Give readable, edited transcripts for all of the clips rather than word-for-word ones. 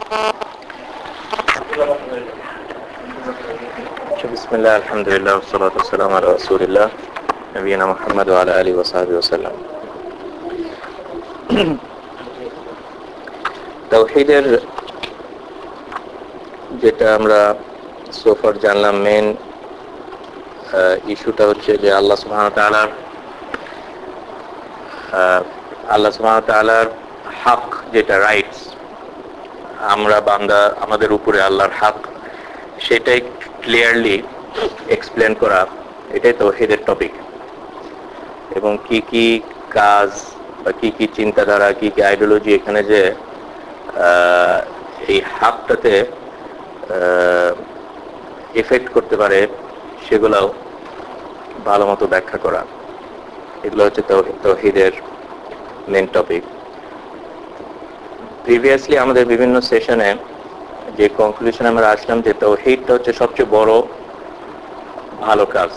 বিসমিল্লাহ, আলহামদুলিল্লাহ, ওয়াসসালাতু ওয়াসসালামু আলা রাসূলিল্লাহ নবিয়িনা মুহাম্মদ ওয়া আলা আলিহি ওয়া সাহবিহি ওয়াসাল্লাম। তাওহীদের যেটা আমরা সোফার জানলাম, মেন ইস্যুটা হচ্ছে যে আল্লাহ সুবহানাহু ওয়া তাআলার হক, যেটা রাইটস, আমরা বান্দা, আমাদের উপরে আল্লাহর হক, সেটাই ক্লিয়ারলি এক্সপ্লেন করা, এটাই তাওহীদের টপিক। এবং কি কি কাজ বা কি কি চিন্তাধারা, কি কি আইডিওলজি এখানে যে এই হকটাতে এফেক্ট করতে পারে, সেগুলোও ভালো মতো ব্যাখ্যা করা, এগুলো হচ্ছে তাওহীদের মেন টপিক। প্রিভিয়াসলি আমাদের বিভিন্ন সেশনে যে কনক্লুশন আমরা আসলাম যে তাওহীদটা হচ্ছে সবচেয়ে বড় ভালো কাজ,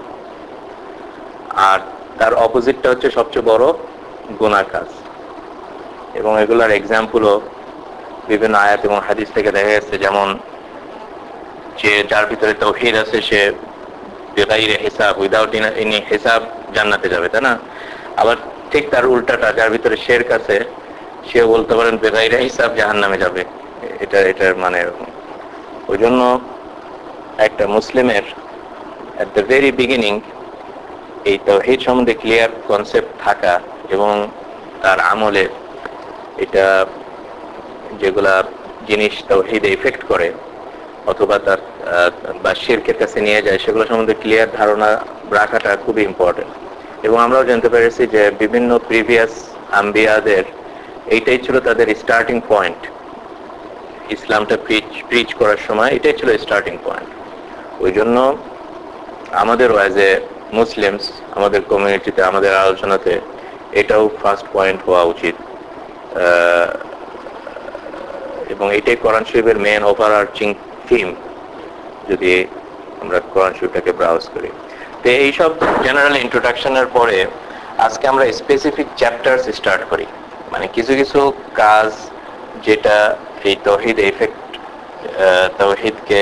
আর তার অপোজিটটা হচ্ছে সবচেয়ে বড় গুনাহ কাজ। এবং এগুলার এক্সাম্পলও বিভিন্ন আয়াত এবং হাদিস থেকে দেখা যাচ্ছে, যেমন যে যার ভিতরে তাওহীদ আছে সে বিগাইরে হিসাব, উইদাউট এনি হিসাব জান্নাতে যাবে, তাই না? আবার ঠিক তার উল্টাটা, যার ভিতরে শিরক আছে সে বলতে পারেন বিগাইরে হিসাব জাহান্নামে যাবে। এটার মানে এরকম। ওই জন্য একটা মুসলিমের এট দ্য ভেরি বিগিনিং এই তাওহীদ সম্বন্ধে ক্লিয়ার কনসেপ্ট থাকা, এবং তার আমলে এটা যেগুলা জিনিস তাওহীদে এফেক্ট করে অথবা তার বা শিরকের কাছে নিয়ে যায়, সেগুলো সম্বন্ধে ক্লিয়ার ধারণা রাখাটা খুবই ইম্পর্টেন্ট। এবং আমরাও জানতে পেরেছি যে বিভিন্ন প্রিভিয়াস আম্বিয়াদের এইটাই ছিল তাদের স্টার্টিং পয়েন্ট। ইসলামটা প্রিচ করার সময় এটাই ছিল স্টার্টিং পয়েন্ট। ওই জন্য আমাদেরও অ্যাজ এ মুসলিমস, আমাদের কমিউনিটিতে, আমাদের আলোচনাতে এটাও ফার্স্ট পয়েন্ট হওয়া উচিত। এবং এটাই কোরআন শরীফের মেন ওভারআর্চিং থিম, যদি আমরা কোরআন শরীফটাকে ব্রাউজ করি। তো এইসব জেনারেল ইন্ট্রোডাকশনের পরে আজকে আমরা স্পেসিফিক চ্যাপ্টারস স্টার্ট করি, মানে কিছু কিছু কাজ যেটা এই তাওহীদ এফেক্ট, তাওহীদকে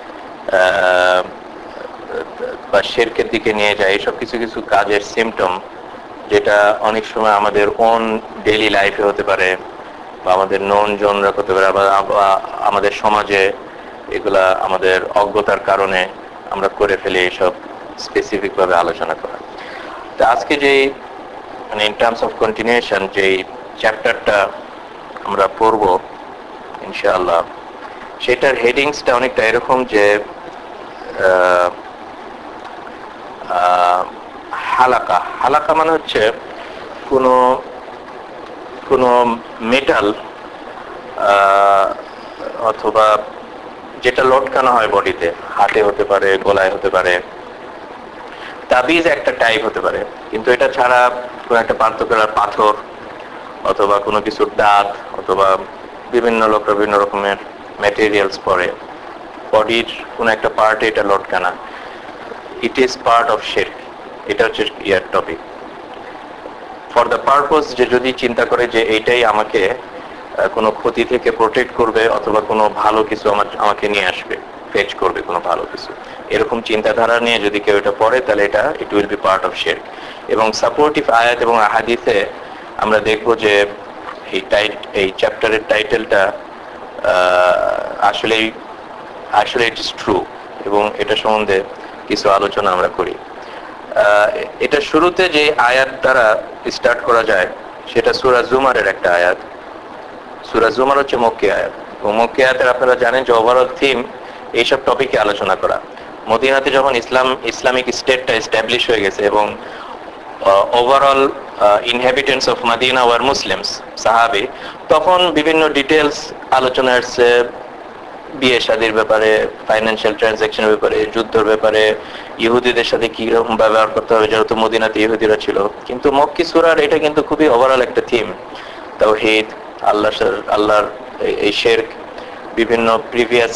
বা শিরকের দিকে নিয়ে যায়, এইসব কিছু কিছু কাজের সিমটম, যেটা অনেক সময় আমাদের ওন ডেইলি লাইফে হতে পারে, বা আমাদের নন জনরা হতে পারে, বা আমাদের সমাজে এগুলা আমাদের অজ্ঞতার কারণে আমরা করে ফেলি, এইসব স্পেসিফিক ভাবে আলোচনা করা। তো আজকে যে মানে ইন টার্মস অফ কন্টিনিউশন যে চ্যাপ্টারটা আমরা পড়ব ইনশাআল্লাহ, সেটার হেডিংসটা অনেকটা এরকম যে হালাকা। হালাকা মানে হচ্ছে কোনো কোনো মেটাল অথবা যেটা লটকানো হয় বডিতে, হাতে হতে পারে, গলায় হতে পারে, তাবিজ একটা টাইপ হতে পারে। কিন্তু এটা ছাড়া কোনো একটা পার্থক্য, পাথর অথবা কোনো কিছুর দাঁত, অথবা বিভিন্ন লোকরা বিভিন্ন রকমের ম্যাটেরিয়ালস পরে বডির কোনো একটা পার্টে এটা লটকানা, ইট ইজ পার্ট অফ শিরক। এটা হচ্ছে ইয়ার টপিক। ফর দ্য পারপোজ যে যদি চিন্তা করে যে এইটাই আমাকে কোনো ক্ষতি থেকে প্রোটেক্ট করবে, অথবা কোনো ভালো কিছু আমাকে নিয়ে আসবে, ফেচ করবে কোনো ভালো কিছু, এরকম চিন্তাধারা নিয়ে যদি কেউ এটা পড়ে, তাহলে এটা it will be part of শিরক। এবং সাপোর্টিভ আয়াত এবং আহাদিসে আমরা দেখব যে এই চ্যাপ্টারের টাইটেলটা আসলে ইট ইজ ট্রু, এবং এটা সম্বন্ধে কিছু আলোচনা আমরা করি। এটা শুরুতে যে আয়াত দ্বারা স্টার্ট করা যায় সেটা সূরা জুমারের একটা আয়াত। সূরা জুমার হচ্ছে মক্কি আয়াত, এবং মক্কি আয়াতের আপনারা জানেন যে ওভারঅল থিম এইসব টপিকে আলোচনা করা। মদিনাতে যখন ইসলামিক স্টেটটা এস্টাবলিশ হয়ে গেছে এবং overall inhabitants of Medina were Muslims, সাহাবী, তখন বিভিন্ন ডিটেলস আলোচনা আসছে, বিয়ে শাদীর ব্যাপারে, ফাইন্যান্সিয়াল ট্রানজাকশনের ব্যাপারে, যুদ্ধের ব্যাপারে, ইহুদিদের সাথে কি রকম ব্যবহার করতে হবে, যেহেতু মদিনাতে ইহুদিরা ছিল। কিন্তু মক্কি সূরার এটা কিন্তু খুবই ওভারঅল একটা থিম, তাওহীদ, আল্লাহর এই শিরক, বিভিন্ন প্রিভিয়াস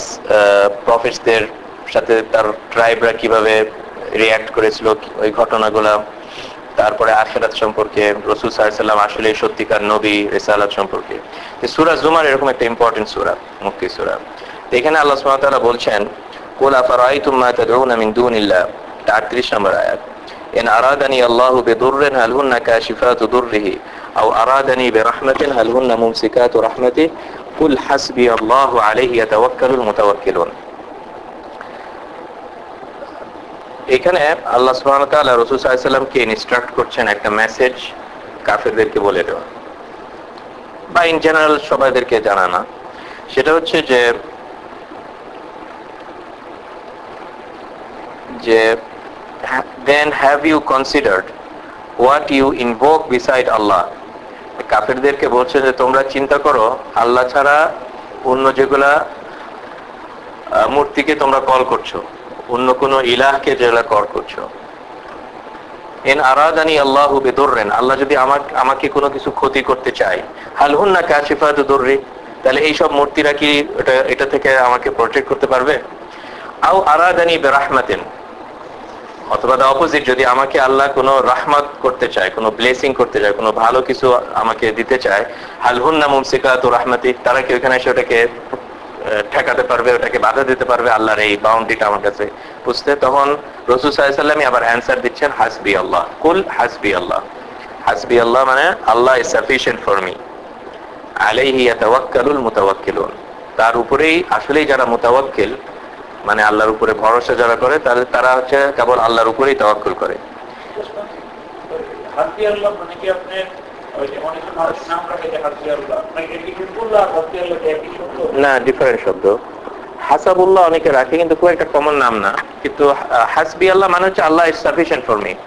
প্রফেটসদের সাথে তার ট্রাইবরা কিভাবে রিঅ্যাক্ট করেছিল, ওই ঘটনাগুলা, তারপরে আখিরাত সম্পর্কে, রাসূল সাল্লাল্লাহু আলাইহি ওয়াসাল্লাম আসলে সত্যিকার নবী, রিসালাত সম্পর্কে। সূরা জুমার এরকম একটা ইম্পর্টেন্ট সূরা, মুক্তি সূরা। তো এখানে আল্লাহ সুবহানাহু ওয়া তাআলা বলছেন কুল আফারাআইতুম মা তাদউনা মিন দুনিল্লাহ, 38 নম্বর আয়াত। ইন আরাদানি আল্লাহু বিদুররিন হাল হুন্না কাশিফাতু দুররিহি আও আরাদানি বিরাহমাতিন হাল হুন্না মুমসিকাতু রাহমাতিহি কুল হাসবিয়াল্লাহু আলাইহি ইয়াতাওয়াক্কালুল মুতাওয়াক্কিলুন। এখানে আল্লাহ সুবহানাহু ওয়া তাআলা রাসূল সাল্লাল্লাহু আলাইহি ওয়াসাল্লামকে ইনস্ট্রাক্ট করছেন একটা মেসেজ কাফেরদেরকে বলে দেওয়া, বা ইন জেনারেল সবাইদেরকে জানানা। সেটা হচ্ছে যে then have you considered what you invoke beside Allah? কাফেরদেরকে বলছে যে তোমরা চিন্তা করো আল্লাহ ছাড়া অন্য যেগুলা মূর্তিকে তোমরা কল করছো, অন্য কোনো ইলাহকে যেগুলা কল করছো। ইন আরাদানি আল্লাহু বিদুররিন, আল্লাহ যদি আমাকে কোনো কিছু ক্ষতি করতে চায়, হাল হুন্না কাশিফাতু দুররি, তাহলে এই সব মূর্তিরা কি এটা থেকে আমাকে প্রোটেক্ট করতে পারবে? আও আরাদানি বিরাহমাতিন, অথবা দা অপোজিট, যদি আমাকে আল্লাহ কোনো রাহমাত করতে চায়, কোনো ব্লেসিং করতে চায়, কোনো ভালো কিছু আমাকে দিতে চায়, হাল হুন্না মুমসিকাতু রাহমাতি, তারা কি ওখানে এসে ওটাকে ঠেকাতে পারবে, ওটাকে বাধা দিতে পারবে আল্লাহর এই বাউন্ডারিটা আমার কাছে বুঝতে? তখন রাসূল সাল্লাল্লাহু আলাইহি ওয়াসাল্লাম আবার অ্যানসার দিচ্ছেন হাসবি আল্লাহ, কুল হাসবি আল্লাহ। হাসবি আল্লাহ মানে Allah is sufficient for me, আলাইহি ইয়াতাওয়াক্কালুল মুতাওয়াক্কিলুন, তার উপরেই আসলেই যারা মুতাওয়াক্কিল, মানে আল্লাহর উপরে ভরসা যারা করে, তারা হচ্ছে কেবল আল্লাহর উপরেই তাওয়াক্কুল করে। হাসবি আল্লাহ মানে কি আপনি না, ডিফারেন্ট শব্দ। হাসাবুল্লাহ অনেকে রাখে, কিন্তু খুব একটা কমন নাম না। কিন্তু হাসবি আল্লাহ মানে হচ্ছে Allah is sufficient for me,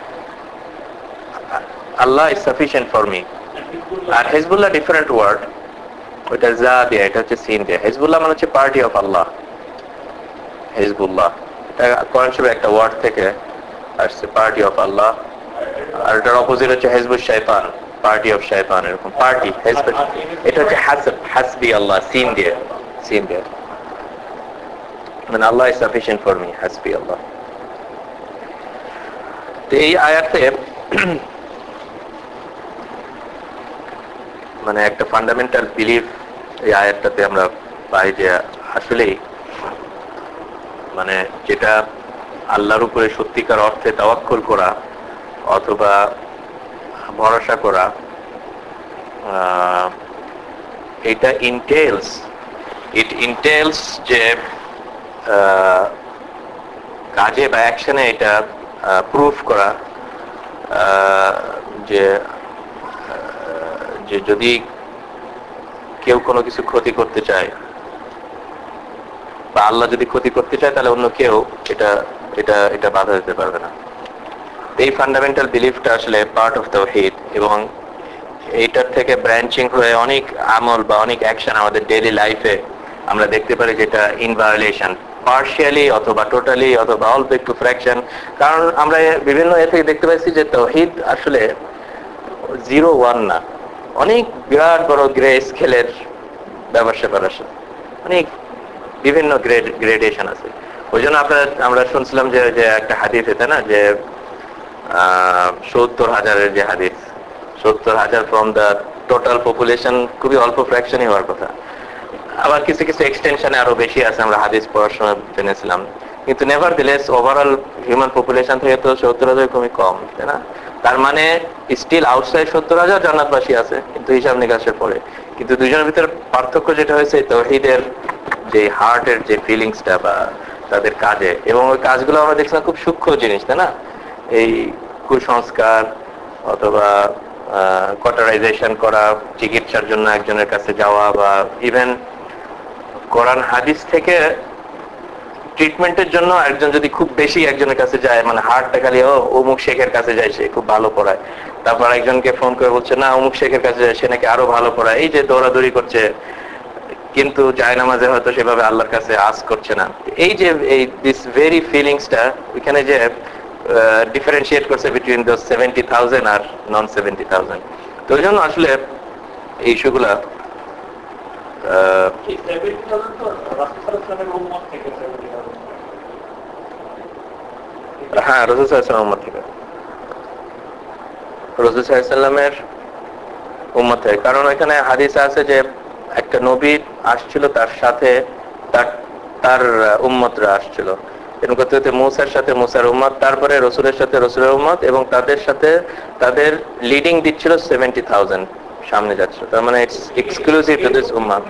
Allah is sufficient for me. আর হিজবুল্লাহ ডিফারেন্ট ওয়ার্ড, ওইটা যা দিয়ে, এটা হচ্ছে সিন দিয়ে। হিজবুল্লাহ মানে হচ্ছে পার্টি অফ আল্লাহ, হিজবুল্লাহ এটা কোরআন শরীফের একটা ওয়ার্ড থেকে আসছে, পার্টি অফ আল্লাহ। আর এটার অপোজিট হচ্ছে হিজবুশ শয়তান, পার্টি অফ শয়তান, এরকম পার্টি হিজব। এটা হচ্ছে হাসবি আল্লাহ, সিন দিয়ে, সিন দিয়ে, মানে Allah is sufficient for me, হাসবি আল্লাহ। তো এই আয়াতে মানে একটা ফান্ডামেন্টাল বিলিফ এই আয়াতটাতে আমরা পাই যে আসলেই মানে যেটা আল্লাহর উপরে সত্যিকার অর্থে তাওয়াক্কুল করা অথবা ভরসা করা, এটা ইন্টেলস যে কাজে বা অ্যাকশনে এটা প্রুফ করা যে যদি কেউ কোনো কিছু ক্ষতি করতে চায় বা আল্লাহ যদি ক্ষতি করতে চায়, তাহলে অন্য কেউ এটা বাধা দিতে পারবে না। এই ফান্ডামেন্টাল বিলিফটা আসলে পার্ট অফ তাওহীদ, এবং এইটার থেকে ব্রাঞ্চিং হয়ে অনেক আমল বা অনেক অ্যাকশন আমাদের ডেইলি লাইফে আমরা দেখতে পারি যেটা ইন ভায়োলেশন, পার্শিয়ালি অথবা টোটালি অথবা অল্প একটু ফ্র্যাকশন। কারণ আমরা বিভিন্ন এ থেকে দেখতে পাচ্ছি যে তাওহীদ আসলে 0-1 না, অনেক বিরাট বড় গ্রে স্কেলের ব্যাপার স্যাপার আছে, অনেক বিভিন্ন গ্রেডেশন আছে। ওই জন্য আমরা শুনছিলাম যে একটা হাদিস এটা না, যে 70,000 যে হাদিস, 70,000 ফ্রম দ্য টোটাল পপুলেশন, খুবই অল্প ফ্র্যাকশনই হওয়ার কথা। আবার কিছু কিছু এক্সটেনশনে আরো বেশি আছে, আমরা হাদিস পড়াশোনা জেনেছিলাম। কিন্তু নেভারদিলেস ওভারঅল হিউম্যান পপুলেশন থেকে তো 70,000 খুবই কম, তাই না? তার মানে স্টিল আউটসাইড 70,000 জান্নাতবাসী আছে, কিন্তু হিসাব নিকাশের পরে। কিন্তু দুজনের ভিতরে পার্থক্য যেটা হয়েছে তাওহীদের যে হার্টের যে ফিলিংসটা বা তাদের কাজে, এবং ওই কাজগুলো আমরা দেখছিলাম খুব সূক্ষ্ম জিনিস, তাই না? এই কুসংস্কার অথবা কটারাইজেশন করা, চিকিৎসার জন্য একজনের কাছে যাওয়া, বা ইভেন কোরআন হাদিস থেকে ট্রিটমেন্টের জন্য একজন যদি খুব বেশি একজনের কাছে যায়, মানে হার্টটা খালি অমুক শেখের কাছে যায়, সে খুব ভালো পড়ায়, তারপর একজনকে ফোন করে বলছে না অমুক শেখের কাছে যায়, সে নাকি আরো ভালো পড়ায়, এই যে দৌড়াদৌড়ি করছে, কিন্তু জায়নামাজে হয়তো সেভাবে আল্লাহর কাছে আস করছে না। এই যে এই দিস ভেরি ফিলিংসটা ওইখানে যে ডিফারেন্সিয়েট করছে বিটুইন দোজ 70,000 আর নন 70,000। তো ওই জন্য আসলে এই ইস্যুগুলা হ্যাঁ রাসূল সাল্লাল্লাহু আলাইহি ওয়াসাল্লামের উম্মত থেকে। রাসূল সাল্লাল্লাহু আলাইহি সাল্লামের উম্মতের, কারণ এখানে হাদিস আছে যে একটা নবী আসছিল, তার সাথে তার তার উম্মতরা আসছিল, এরকম করতে করতে মূসার সাথে মূসার উম্মত, তারপরে রসুলের সাথে রসুলের উম্মত, এবং তাদের সাথে তাদের লিডিং দিচ্ছিল 70,000 সামনে যাচ্ছিল। তার মানে ইটস এক্সক্লুসিভ টু দিস উম্মাহ।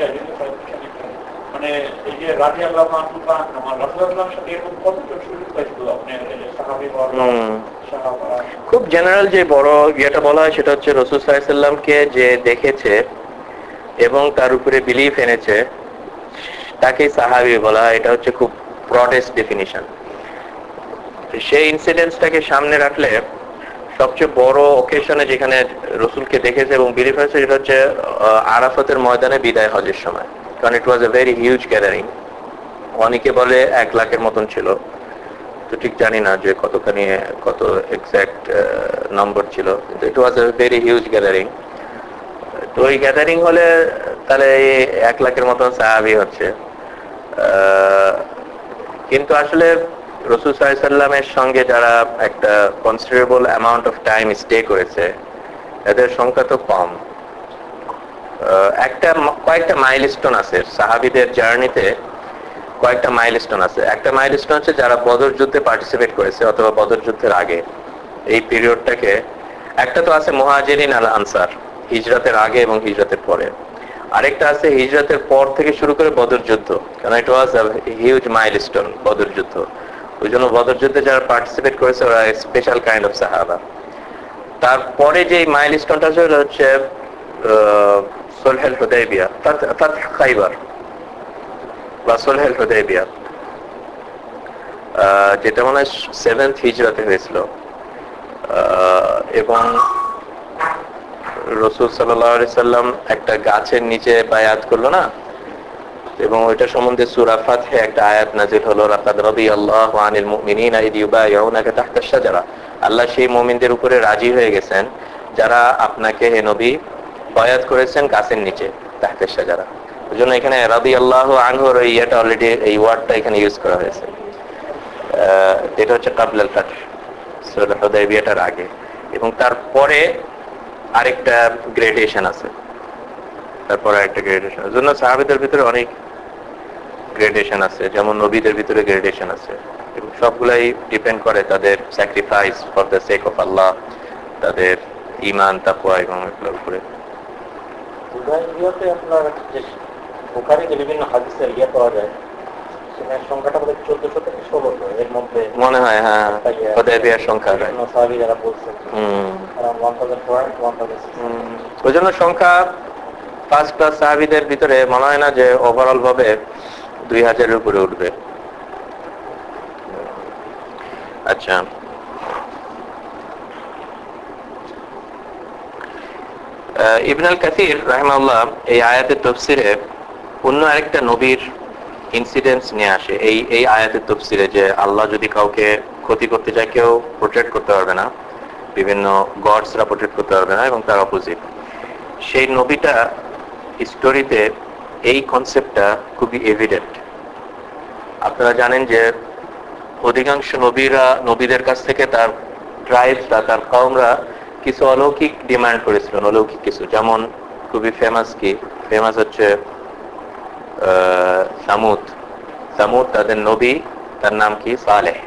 মানে এই যে রাদিয়াল্লাহু আনহু বা রাসূলুল্লাহর সাথে এরকম কতজন সুযোগ পাইছিল আপনি সাহাবী বা সাহাবা? খুব জেনারেল যে বড় ইয়েটা বলা হয় সেটা হচ্ছে রাসূল সাল্লাল্লাহু আলাইহি সাল্লামকে যে দেখেছে এবং তার উপরে বিলিফ এনেছে তাকে সাহাবী বলা হয়। এটা হচ্ছে খুব ব্রডেস্ট ডেফিনিশন। সেই ইনসিডেন্টসটাকে সামনে রাখলে সবচেয়ে বড় ওকেশনে যেখানে রসুলকে দেখেছে এবং বিলিফ হয়েছে সেটা হচ্ছে আরাফাতের ময়দানে বিদায় হজের সময়, কারণ it was a very huge gathering. অনেকে বলে 1 লাখের মতন ছিল, তো ঠিক জানি না যে কতখানি কত এক্সাক্ট নম্বর ছিল, কিন্তু it was a very huge gathering. তো ওই গ্যাদারিং হলে তাহলে 1 লাখের মতন সাহাবী হচ্ছে। কিন্তু আসলে রাসূল সাল্লাল্লাহু আলাইহি সাল্লামের সঙ্গে যারা একটা considerable amount of time stay করেছে এদের সংখ্যা তো কম। কয়েকটা মাইলস্টোন আছে সাহাবীদের জার্নিতে, কয়েকটা মাইলস্টোন আছে। একটা মাইলস্টোন হচ্ছে যারা বদর যুদ্ধে পার্টিসিপেট করেছে অথবা বদর যুদ্ধের আগে, এই পিরিয়ডটাকে। একটা তো আছে মুহাজিরিন আল আনসার, হিজরতের আগে এবং হিজরতের পরে। আরেকটা আছে হিজরতের পর থেকে শুরু করে বদর যুদ্ধ, কারণ it was a huge milestone বদর যুদ্ধ। ওই জন্য বদর যুদ্ধে যারা পার্টিসিপেট করেছে ওরা স্পেশাল কাইন্ড অফ সাহাবা। তারপরে যে মাইলস্টোনটা হচ্ছে সুলহুল হুদাইবিয়া, ফাতহ খাইবার বা সুলহুল হুদাইবিয়া, যেটা মনে হয় 7th হিজরতে হয়েছিল। এবং রাসূল সাল্লাল্লাহু আলাইহি সাল্লাম একটা গাছের নিচে বায়াত করলো না, এবং ওইটা সম্বন্ধে সূরা ফাতহে একটা আয়াত নাযিল হলো, লাকাদ রাদিয়াল্লাহু আনিল মুমিনিনা ইয ইউবাইউনাকা তাহতা আশ-শাজারা। আল্লাহ সেই মুমিনদের উপরে রাজি হয়ে গেছেন যারা আপনাকে হে নবী বায়াত করেছেন গাছের নিচে, তাহতা আশ-শাজারা। ওইজন্য এখানে রাদিয়াল্লাহু আনহুর এই ইয়েটা অলরেডি, এই ওয়ার্ডটা এখানে ইউজ করা হয়েছে। এটা হচ্ছে কাবলাল ফাতহ, সুলহ হুদাইবিয়াটার আগে। এবং তারপরে আরেকটা গ্রেডেশন আছে, তারপরে আরেকটা গ্রেডেশন। ওই জন্য সাহাবীদের ভিতরে অনেক গ্রেডেশন আছে, যেমন নবীদের ভিতরে গ্রেডেশন আছে, এবং সবগুলাই ডিপেন্ড করে তাদের sacrifice for the sake of Allah, তাদের ঈমান তাকওয়া এবং এগুলোর উপরে। হুদাইবিয়াতে আপনার যে বুখারীতে বিভিন্ন হাদিসের ইয়ে পাওয়া যায়, সেখানে সংখ্যাটা বোধহয় 1400 থেকে 1600 এর মধ্যে মনে হয়। হ্যাঁ, হুদাইবিয়ার সংখ্যা সাহাবী যারা বলছেন 1400 ওই জন্য সংখ্যা ফার্স্ট ক্লাস সাহাবীদের ভিতরে মনে হয় না যে ওভারঅল ভাবে 2000 এর উপরে উঠবে। আচ্ছা, ইবনে আল কাসির রাহিমাহুল্লাহ এই আয়াতের তাফসিরে অন্য আরেকটা নবীর ইনসিডেন্টস নিয়ে আসে এই আয়াতের তাফসিরে, যে আল্লাহ যদি কাউকে ক্ষতি করতে চায় কেউ প্রোটেক্ট করতে পারবে না, বিভিন্ন গডসরা প্রোটেক্ট করতে পারবে না, এবং তার অপোজিট। সেই নবীটা স্টোরিতে এই কনসেপ্টটা খুবই এভিডেন্ট। আপনারা জানেন যে অধিকাংশ নবীদের কাছ থেকে তার ট্রাইবসরা, তার কওমরা কিছু অলৌকিক ডিমান্ড করেছিলেন, অলৌকিক কিছু। যেমন খুবই ফেমাস হচ্ছে সামুদ, তাদের নবী তার নাম কি? সালেহ।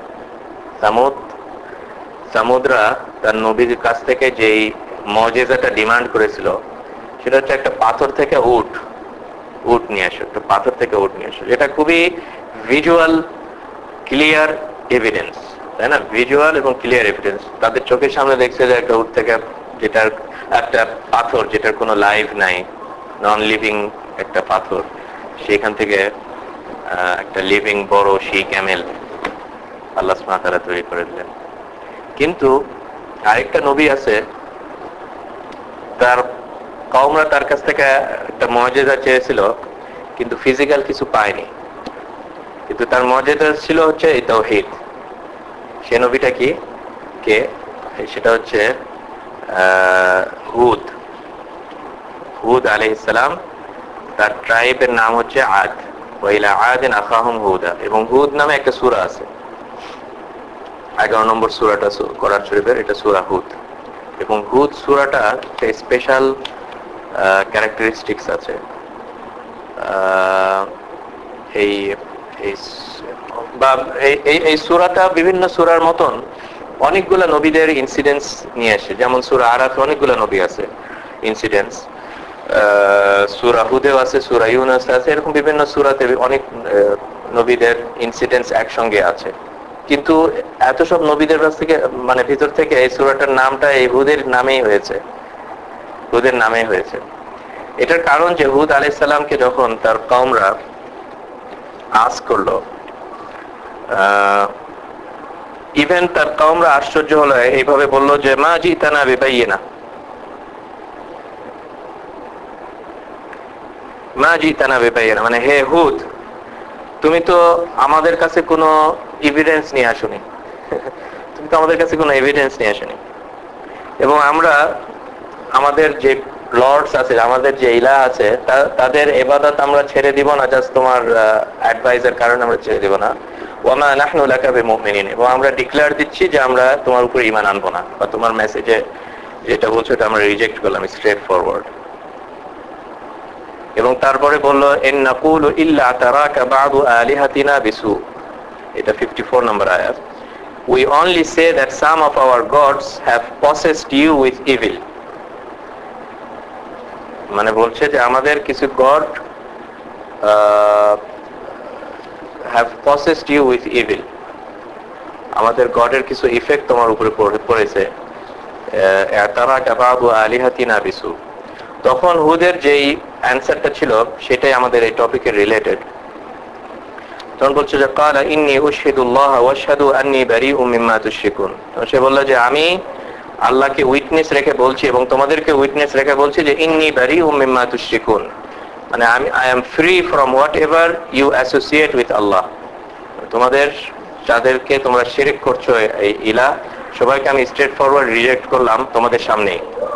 সামুদরা তার নবীর কাছ থেকে যেই মুজিজাটা ডিমান্ড করেছিল সেটা হচ্ছে একটা পাথর থেকে উট নিয়ে আসো, একটা পাথর থেকে উট নিয়ে আসো। এটা খুবই ভিজুয়াল ক্লিয়ার এভিডেন্স, তাই না? ভিজুয়াল এবং ক্লিয়ার এভিডেন্স। তাদের চোখের সামনে দেখছে যে একটা উট থেকে, যেটার একটা পাথর, যেটার কোনো লাইফ নাই, নন লিভিং একটা পাথর, সেখান থেকে একটা লিভিং বড় সেই ক্যামেল আল্লাহ সুবহানাহু ওয়া তাআলা তৈরি করে দিলেন। কিন্তু আরেকটা নবী আছে, তার কওমরা তার কাছ থেকে একটা মুজিজা চেয়েছিল, কিন্তু ফিজিক্যাল কিছু পায়নি। কিন্তু তার মুজিজা ছিল হচ্ছে এই তাওহীদ। সে নবীটা কে? সেটা হচ্ছে হুদ আলাইহিস সালাম। তার ট্রাইবের নাম হচ্ছে আদ, ওয়াইলা আদিন আখাহুম হুদা। এবং হুদ নামে একটা সূরা আছে, 11 নম্বর সূরাটা কোরআন শরীফের, এটা সূরা হুদ। এবং হুদ সূরাটা একটা স্পেশাল ক্যারেক্টারিস্টিক্স আছে। এই এই বা এই সূরাটা বিভিন্ন সূরার মতন অনেকগুলা নবীদের ইনসিডেন্টস নিয়ে আসে। যেমন সূরা আরাফে অনেকগুলা নবী আছে ইনসিডেন্টস, সূরা হুদেও আছে, সূরা ইউনূস আছে, এরকম বিভিন্ন সূরাতে অনেক নবীদের ইনসিডেন্টস একসঙ্গে আছে। কিন্তু এত সব নবীদের কাছ থেকে মানে ভিতর থেকে এই সূরাটার নামটা এই হুদের নামেই হয়েছে, হুদের নামেই হয়েছে। এটার কারণ যে হুদ আলাইহিস সালামকে যখন তার কওমরা আস করলো, ইভেন তার কওমরা আশ্চর্য হলো, এইভাবে বললো যে মা জিতানা বিবাইয়িনা, মা জিতানা বিবাইয়িনা, মানে হে হুদ তুমি তো আমাদের কাছে কোনো এভিডেন্স নিয়ে আসোনি, তুমি তো আমাদের কাছে কোনো এভিডেন্স নিয়ে আসোনি, এবং আমরা আমাদের যে লর্ডস আছে, আমাদের যে ইলাহ আছে, তাদের ইবাদত আমরা ছেড়ে দিব না জাস্ট তোমার অ্যাডভাইসের কারণে আমরা ছেড়ে দিব না। ওয়ামা নাহনু লাকা বিমুমিনিন, এবং আমরা ডিক্লেয়ার দিচ্ছি যে আমরা তোমার উপর ঈমান আনবো না, বা তোমার মেসেজে যেটা বলছো এটা আমরা রিজেক্ট করলাম স্ট্রেট ফরওয়ার্ড। এবং তারপরে বলল ইন নাকুলু ইল্লা তারাকা বা'দু আলিহাতিনা বিসু, এটা 54 নম্বর আয়াত। We only say that some of our gods have possessed you with evil, মানে বলছে যে আমাদের কিছু god have possessed you with evil, আমাদের গডের কিছু ইফেক্ট তোমার উপরে পড়েছে। তারাকা বা'দু আলিহাতিনা বিসু, তখন হুদের যেই অ্যান্সারটা ছিল সেটাই আমাদের এই টপিকের রিলেটেড। তখন বলছে যে ক্বালা ইন্নী উশহিদুল্লাহ ওয়া আশহাদু আন্নী বারীউম মিম্মা তুশরিকুন, সে বলল যে আমি আল্লাহকে উইটনেস রেখে বলছি এবং তোমাদেরকে উইটনেস রেখে বলছি যে ইন্নী বারীউম মিম্মা তুশরিকুন, মানে I am free from whatever you associate with Allah, তোমাদের যাদেরকে তোমরা শিরক করছো এই ইলাহ সবাইকে আমি স্ট্রেট ফরওয়ার্ড রিজেক্ট করলাম তোমাদের সামনেই।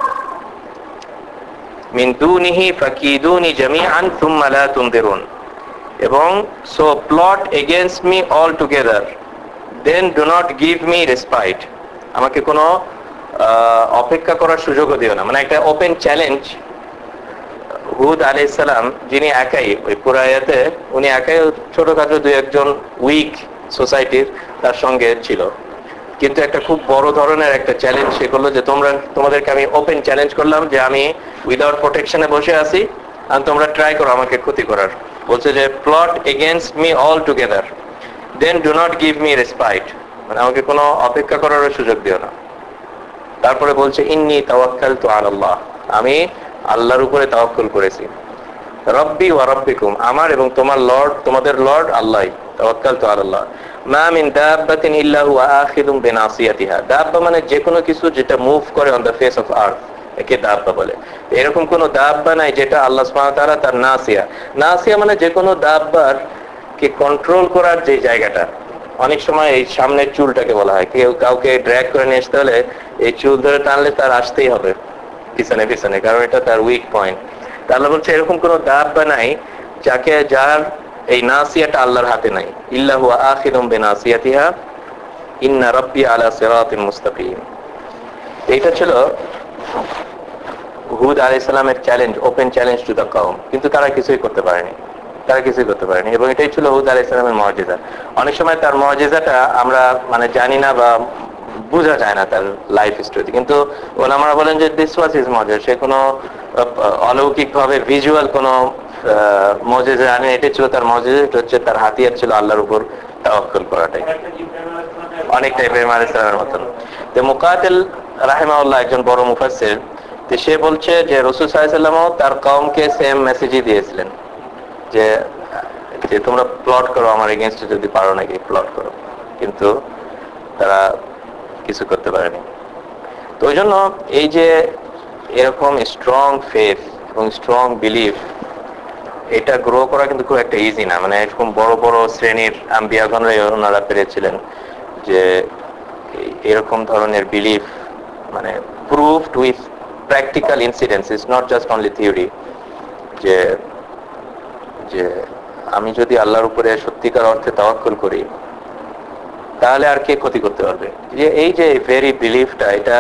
মিন দুনিহি ফাকিদুনি জামিআন সুম্মা লা তুনদিরুন, এবং so plot against me all together then do not give me respite, আমাকে কোনো অপেক্ষা করার সুযোগও দিও না, মানে একটা ওপেন চ্যালেঞ্জ। হুদ আলাইহিস সালাম যিনি একাই ওই পুরো আয়াতে উনি একাই ছোটখাটো দুই একজন উইক সোসাইটির তার সঙ্গে ছিল, কিন্তু একটা খুব বড় ধরনের একটা চ্যালেঞ্জ সে করলো যে তোমাদেরকে আমি ওপেন চ্যালেঞ্জ করলাম যে আমি উইদাউট প্রোটেকশনে বসে আছি আর তোমরা ট্রাই করো আমাকে ক্ষতি করার। বলছে যে plot against me all together then do not give me respite, মানে আমাকে কোনো অপেক্ষা করারও সুযোগ দিও না। তারপরে বলছে ইন্নী তাওয়াক্কালতু আলাল্লাহ, আমি আল্লাহর উপরে তাওয়াক্কুল করেছি। রব্বি ওয়া রব্বিকুম, আমার এবং তোমার লর্ড, তোমাদের লর্ড আল্লাহই। তাওয়াক্কালতু আলাল্লাহ মা মিন দাব্বাতিন ইল্লা হুয়া আখিযুম বিনাসিয়াতিহা, দাব্বা মানে যে কোনো কিছু যেটা মুভ করে on the face of earth, একে দাব্বা বলে। এরকম কোনো দাব্বা নাই যেটা আল্লাহ সুবহানাহু ওয়া তাআলা তার নাসিয়া মানে যে কোনো দাব্বার কে কন্ট্রোল করার যে জায়গাটা, অনেক সময় এই সামনের চুলটাকে বলা হয়, কেউ কাউকে ড্র্যাগ করে নিয়ে আসতে হলে এই চুল ধরে টানলে তার আসতেই হবে পিছনে পিছনে, কারণ এটা তার উইক পয়েন্ট। আল্লাহ বলছে এরকম কোনো দাব্বা নাই যার এই নাসিয়াটা আল্লাহর হাতে নাই। ইল্লা হুয়া আখিযুম বিনাসিয়াতিহা ইন্না রাব্বি আলা সিরাতিন মুস্তাকিম। এইটা ছিল হুদ আলাইহিস সালামের challenge, open challenge to the কওম, কিন্তু তারা কিছুই করতে পারেনি, এবং এটাই ছিল হুদ আলাইহিস সালামের মুজিজা। অনেক সময় তার মুজিজাটা আমরা মানে জানি না বা বোঝা যায় না তার লাইফ স্টোরি, কিন্তু ওলামারা বলেন যে দিস ওয়াজ হিজ মুজিজা, সে কোনো অলৌকিক ভাবে ভিজুয়াল কোনো মুজিজা আনে, এটাই ছিল তার মুজিজা, এটা হচ্ছে তার হাতিয়ার ছিল আল্লাহর উপর তাওয়াক্কুল করাটাই, অনেকটা ইব্রাহিম আলাইহিস সালামের মতন। তো মুকাতিল রাহিমাহুল্লাহ একজন বড় মুফাসসির, তো সে বলছে যে রাসূল সাল্লাল্লাহু আলাইহি ওয়াসাল্লাম তার কওমকে সেম মেসেজই দিয়েছিলেন যে যে তোমরা প্লট করো আমার এগেইনস্টে, যদি পারো নাকি প্লট করো, কিন্তু তারা কিছু করতে পারেনি। তো ওই জন্য এই যে এরকম স্ট্রং ফেথ এবং স্ট্রং বিলিফ, এটা গ্রো করা কিন্তু খুব একটা ইজি না। মানে এরকম বড় বড় শ্রেণীর আম্বিয়াগণরা ওনারা পেরেছিলেন যে এরকম ধরনের বিলিফ মানে proved with practical incidents, it's not just only theory, যে যে আমি যদি আল্লাহর উপরে সত্যিকার অর্থে তাওয়াক্কুল করি তাহলে আর কে ক্ষতি করতে পারবে। যে এই যে ভেরি বিলিফটা, এটা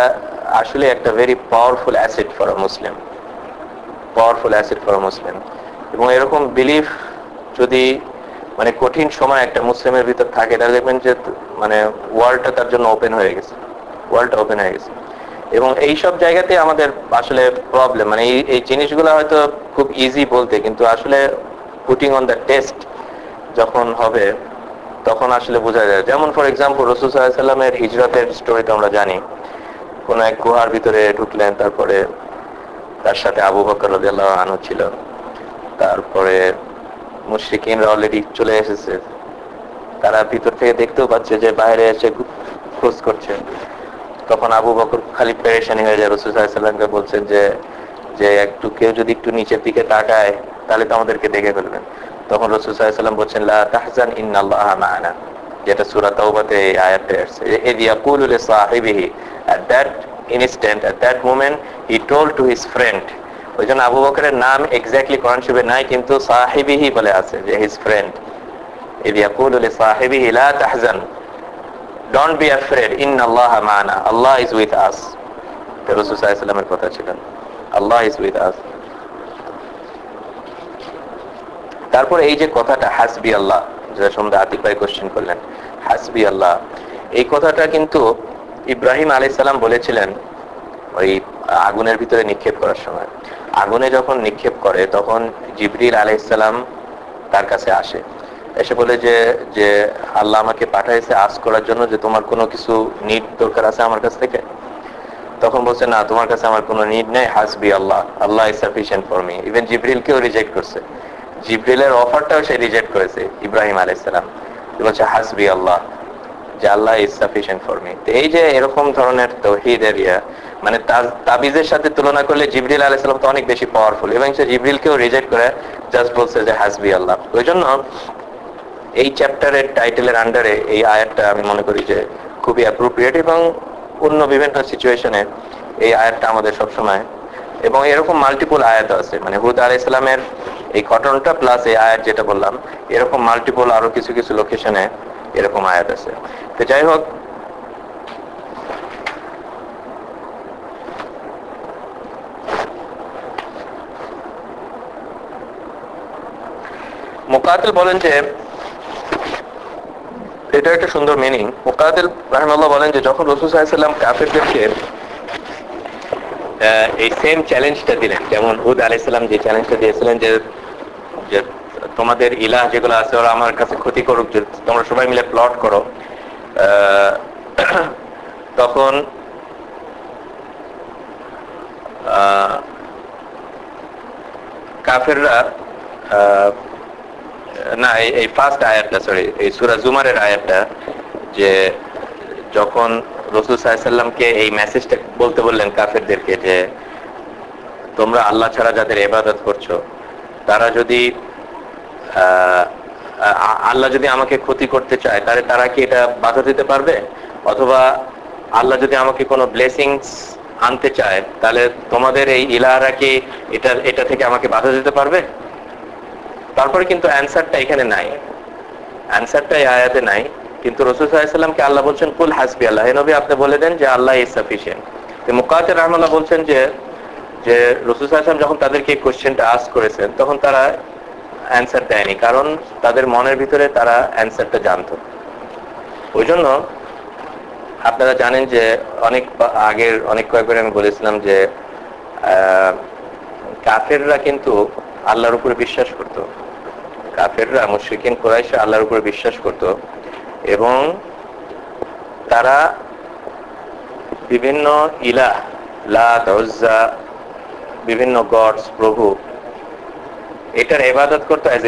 আসলে একটা very powerful asset for a Muslim, powerful asset for a Muslim. এবং এরকম বিলিফ যদি মানে কঠিন সময় একটা মুসলিমের ভিতর থাকে, তাহলে দেখবেন যে মানে ওয়ার্ল্ডটা তার জন্য ওপেন হয়ে গেছে, ওয়ার্ল্ডটা ওপেন হয়ে গেছে। এবং এই সব জায়গাতে আমাদের আসলে প্রবলেম, মানে এই জিনিসগুলো হয়তো খুব ইজি বলতে, কিন্তু আসলে পুটিং অন দ্য টেস্ট যখন হবে তখন আসলে বোঝা যায়। যেমন ফর এক্সাম্পল রাসূল সাল্লাল্লাহু আলাইহি ওয়াসাল্লামের হিজরতের স্টোরি তো আমরা জানি। কোন এক গুহার ভিতরে ঢুকলেন, তারপরে তার সাথে আবু বকর রাদিয়াল্লাহু আনহু ছিল, তারপরে মুশরিকিনরা অলরেডি চলে এসেছে, তারা ভিতর থেকে দেখতেও পাচ্ছে যে বাইরে এসে খোঁজ করছে। তখন আবু বকর খালি পেরেশানি হয়ে যায়, রাসূল সাল্লাল্লাহু আলাইহি ওয়াসাল্লামকে বলছেন যে যে একটু কেউ যদি একটু নিচের দিকে তাকায় তাহলে তো আমাদেরকে দেখে ফেলবেন। তখন রাসূল সাল্লাল্লাহু আলাইহি ওয়াসাল্লাম বলছেন লা তাহজান ইন্নাল্লাহা মা'ানা, যেটা সূরা তাওবাতে এই আয়াতে আছে। ইয ইয়াকুলু লিসাহিবিহি, at that instant, at that moment he told to his friend, ওইজন্য আবু বকরের নাম এক্স্যাক্টলি কোরআন শরীফে নাই, কিন্তু সাহিবিহি বলে আছে, যে হিজ ফ্রেন্ড। ইয ইয়াকুলু লিসাহিবিহি লা তাহজান, don't be afraid, innaল্লাহা মা'ানা, Allah is with us। রাসূল সাল্লাল্লাহু আলাইহি ওয়াসাল্লামের কথা ছিলেন, আল্লাহ is with us। তারপর এই যে কথাটা হাসবি আল্লাহ, যেটা সম্বন্ধে আতিক ভাই কোশ্চেন করলেন, হাসবি আল্লাহ, এই কথাটা কিন্তু ইব্রাহিম আলাইহিস সালাম বলেছিলেন ওই আগুনের ভিতরে নিক্ষেপ করার সময়। আগুনে যখন নিক্ষেপ করে তখন জিবরিল আলাইহিস সালাম তার কাছে আসে, এসে বলে যে যে আল্লাহ আমাকে পাঠাইছে আজ করার জন্য, যে তোমার কোনো কিছু নিড দরকার আছে আমার কাছ থেকে? তখন বলছে না, তোমার কাছে আমার কোনো নিড নেই, হাসবি Allah, Allah is sufficient for me. Even জিবরিলকেও রিজেক্ট করছে, জিবরিলের অফারটাও সে রিজেক্ট করেছে ইব্রাহিম আলাইহিস সালাম, বলছে হাসবি আল্লাহ, যে Allah is sufficient for me. তো এই যে এরকম ধরনের তাওহীদ এরিয়া, মানে তাবিজের সাথে তুলনা করলে জিবরিল আলাইহিস সালাম তো অনেক বেশি পাওয়ারফুল, এবং সে জিবরিলকেও রিজেক্ট করে জাস্ট বলছে যে হাসবি আল্লাহ। ওই জন্য এই চ্যাপ্টারের টাইটেলের আন্ডারে এই আয়াতটা আমি মনে করি যে খুবই অ্যাপ্রোপ্রিয়েট, এবং অন্য বিভিন্ন সিচুয়েশনে এই আয়াতটা আমাদের সবসময়, এবং এরকম মাল্টিপল আয়াত আছে, মানে হুদ আলাইহিস সালামের এই ঘটনাটা প্লাস এই আয়াত যেটা বললাম, এরকম মাল্টিপল আরো কিছু কিছু লোকেশনে এরকম আয়াত আছে। তো যাই হোক, মুকাতিল বলেন যে এটা একটা সুন্দর মিনিং। মুকাতিল রাহিমাহুল্লাহ বলেন যে যখন রাসূল সাল্লাল্লাহু আলাইহি ওয়াসাল্লাম কাফিরদেরকে এই সেম চ্যালেঞ্জটা দিলেন, যেমন হুদ আলাইহিস সালাম যে চ্যালেঞ্জটা দিয়েছিলেন যে যে তোমাদের ইলাহ যেগুলো আছে ওরা আমার কাছে ক্ষতি করুক, যে তোমরা সবাই মিলে প্লট করো, তখন কাফেররা না, এই ফার্স্ট আয়াতটা, সরি এই সূরা জুমারের আয়াতটা, যে যখন রাসূল সাল্লাল্লাহু আলাইহি ওয়াসাল্লামকে এই মেসেজটা বলতে বললেন কাফেরদেরকে, যে তোমরা আল্লাহ ছাড়া যাদের ইবাদত করছো তারা যদি আল্লাহ যদি আমাকে ক্ষতি করতে চায় তাহলে তারা কি এটা বাধা দিতে পারবে? অথবা আল্লাহ যদি আমাকে কোনো ব্লেসিংস আনতে চায় তাহলে তোমাদের এই ইলাহরা কি এটা থেকে আমাকে বাধা দিতে পারবে? তারপরে কিন্তু অ্যানসারটা এখানে নাই, অ্যানসারটা এই আয়াতে নাই, কিন্তু রাসূল সাল্লাল্লাহু আলাইহি ওয়াসাল্লামকে আল্লাহ বলছেন কুল হাসবি আল্লাহ, হে নবী আপনি বলে দেন যে আল্লাহ ইজ সাফিশিয়েন্ট। তো মুকাতিল রাহিমাহুল্লাহ বলছেন যে যে রাসূল সাল্লাল্লাহু আলাইহি ওয়াসাল্লাম যখন তাদেরকে এই কোশ্চেনটা আস্ক করেছেন তখন তারা অ্যানসার দেয়নি, কারণ তাদের মনের ভিতরে তারা অ্যানসারটা জানতো। ওই জন্য আপনারা জানেন যে অনেক আগের অনেক কয়েকবার আমি বলেছিলাম যে কাফেররা কিন্তু আল্লাহর উপরে বিশ্বাস করত, কাফেররা মুশরিকিন কুরাইশ আল্লাহর উপরে বিশ্বাস করত, এবং তারা বিভিন্ন ইলাহ, লাত, উজ্জা, বিভিন্ন গডস, প্রভু, এটার ইবাদত করতো অ্যাজ এ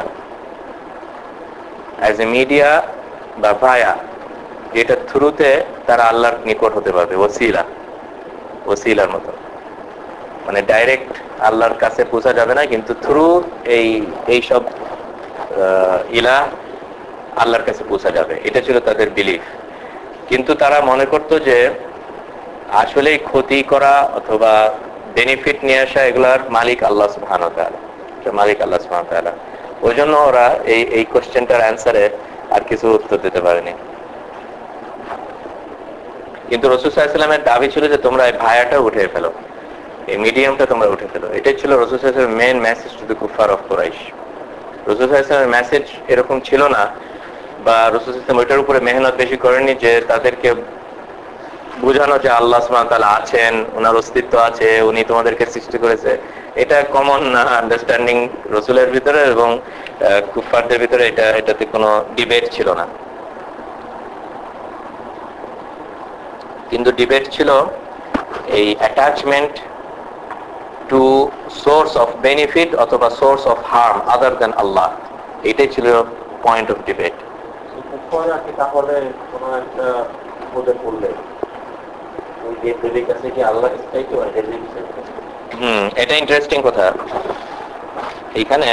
মিডিয়া বা ভায়া, যেটা থ্রুতে তারা আল্লাহর নিকট হতে পারবে, ওসিলার মতো, মানে ডাইরেক্ট আল্লাহর কাছে পৌঁছা যাবে না, কিন্তু থ্রু এই সব ইলাহ আল্লাহর কাছে পৌঁছা যাবে, এটা ছিল তাদের বিলিফ। কিন্তু তারা মনে করতো যে আসলে ক্ষতি করা অথবা বেনিফিট নিয়ে আসা এগুলার মালিক আল্লাহ সুবহানাহু ওয়া তাআলা, মালিক আল্লাহ সুবহানাহু ওয়া তাআলা। ওই জন্য ওরা এই কোশ্চেনটার অ্যান্সারে আর কিছু উত্তর দিতে পারেনি। কিন্তু রাসূল সাল্লাল্লাহু আলাইহি ওয়াসাল্লামের দাবি ছিল যে তোমরা এই ভায়াটা উঠে ফেলো, এই মিডিয়ামটা তোমরা উঠে ফেলো। এটাই ছিল রাসূল সাল্লাল্লাহু আলাইহি ওয়াসাল্লামের মেইন মেসেজ টু দ্য কুফার অফ কুরাইশ। রাসূল সাল্লাল্লাহু আলাইহি ওয়াসাল্লামের মেসেজ এরকম ছিল না, বা রাসূল সাল্লাল্লাহু আলাইহি ওয়াসাল্লাম ওইটার উপরে মেহনত বেশি করেননি যে তাদেরকে বোঝানো যে আল্লাহ সুবহানাহু ওয়া তাআলা আছেন, ওনার অস্তিত্ব আছে, উনি তোমাদেরকে সৃষ্টি করেছে। এটা কমন আন্ডারস্ট্যান্ডিং রাসূলের ভিতরে এবং কুফারদের ভিতরে, এটাতে কোনো ডিবেট ছিল না। কিন্তু ডিবেট ছিল এই attachment to source of benefit অথবা source of harm other than Allah, এটাই ছিল পয়েন্ট অফ ডিবেট। কুফাররা কি তাহলে কোনো একটা বিপদে পড়লে ওই যে দেবীর কাছে কি আল্লাহকে চাইতে পারে? এটা ইন্টারেস্টিং কথা। এইখানে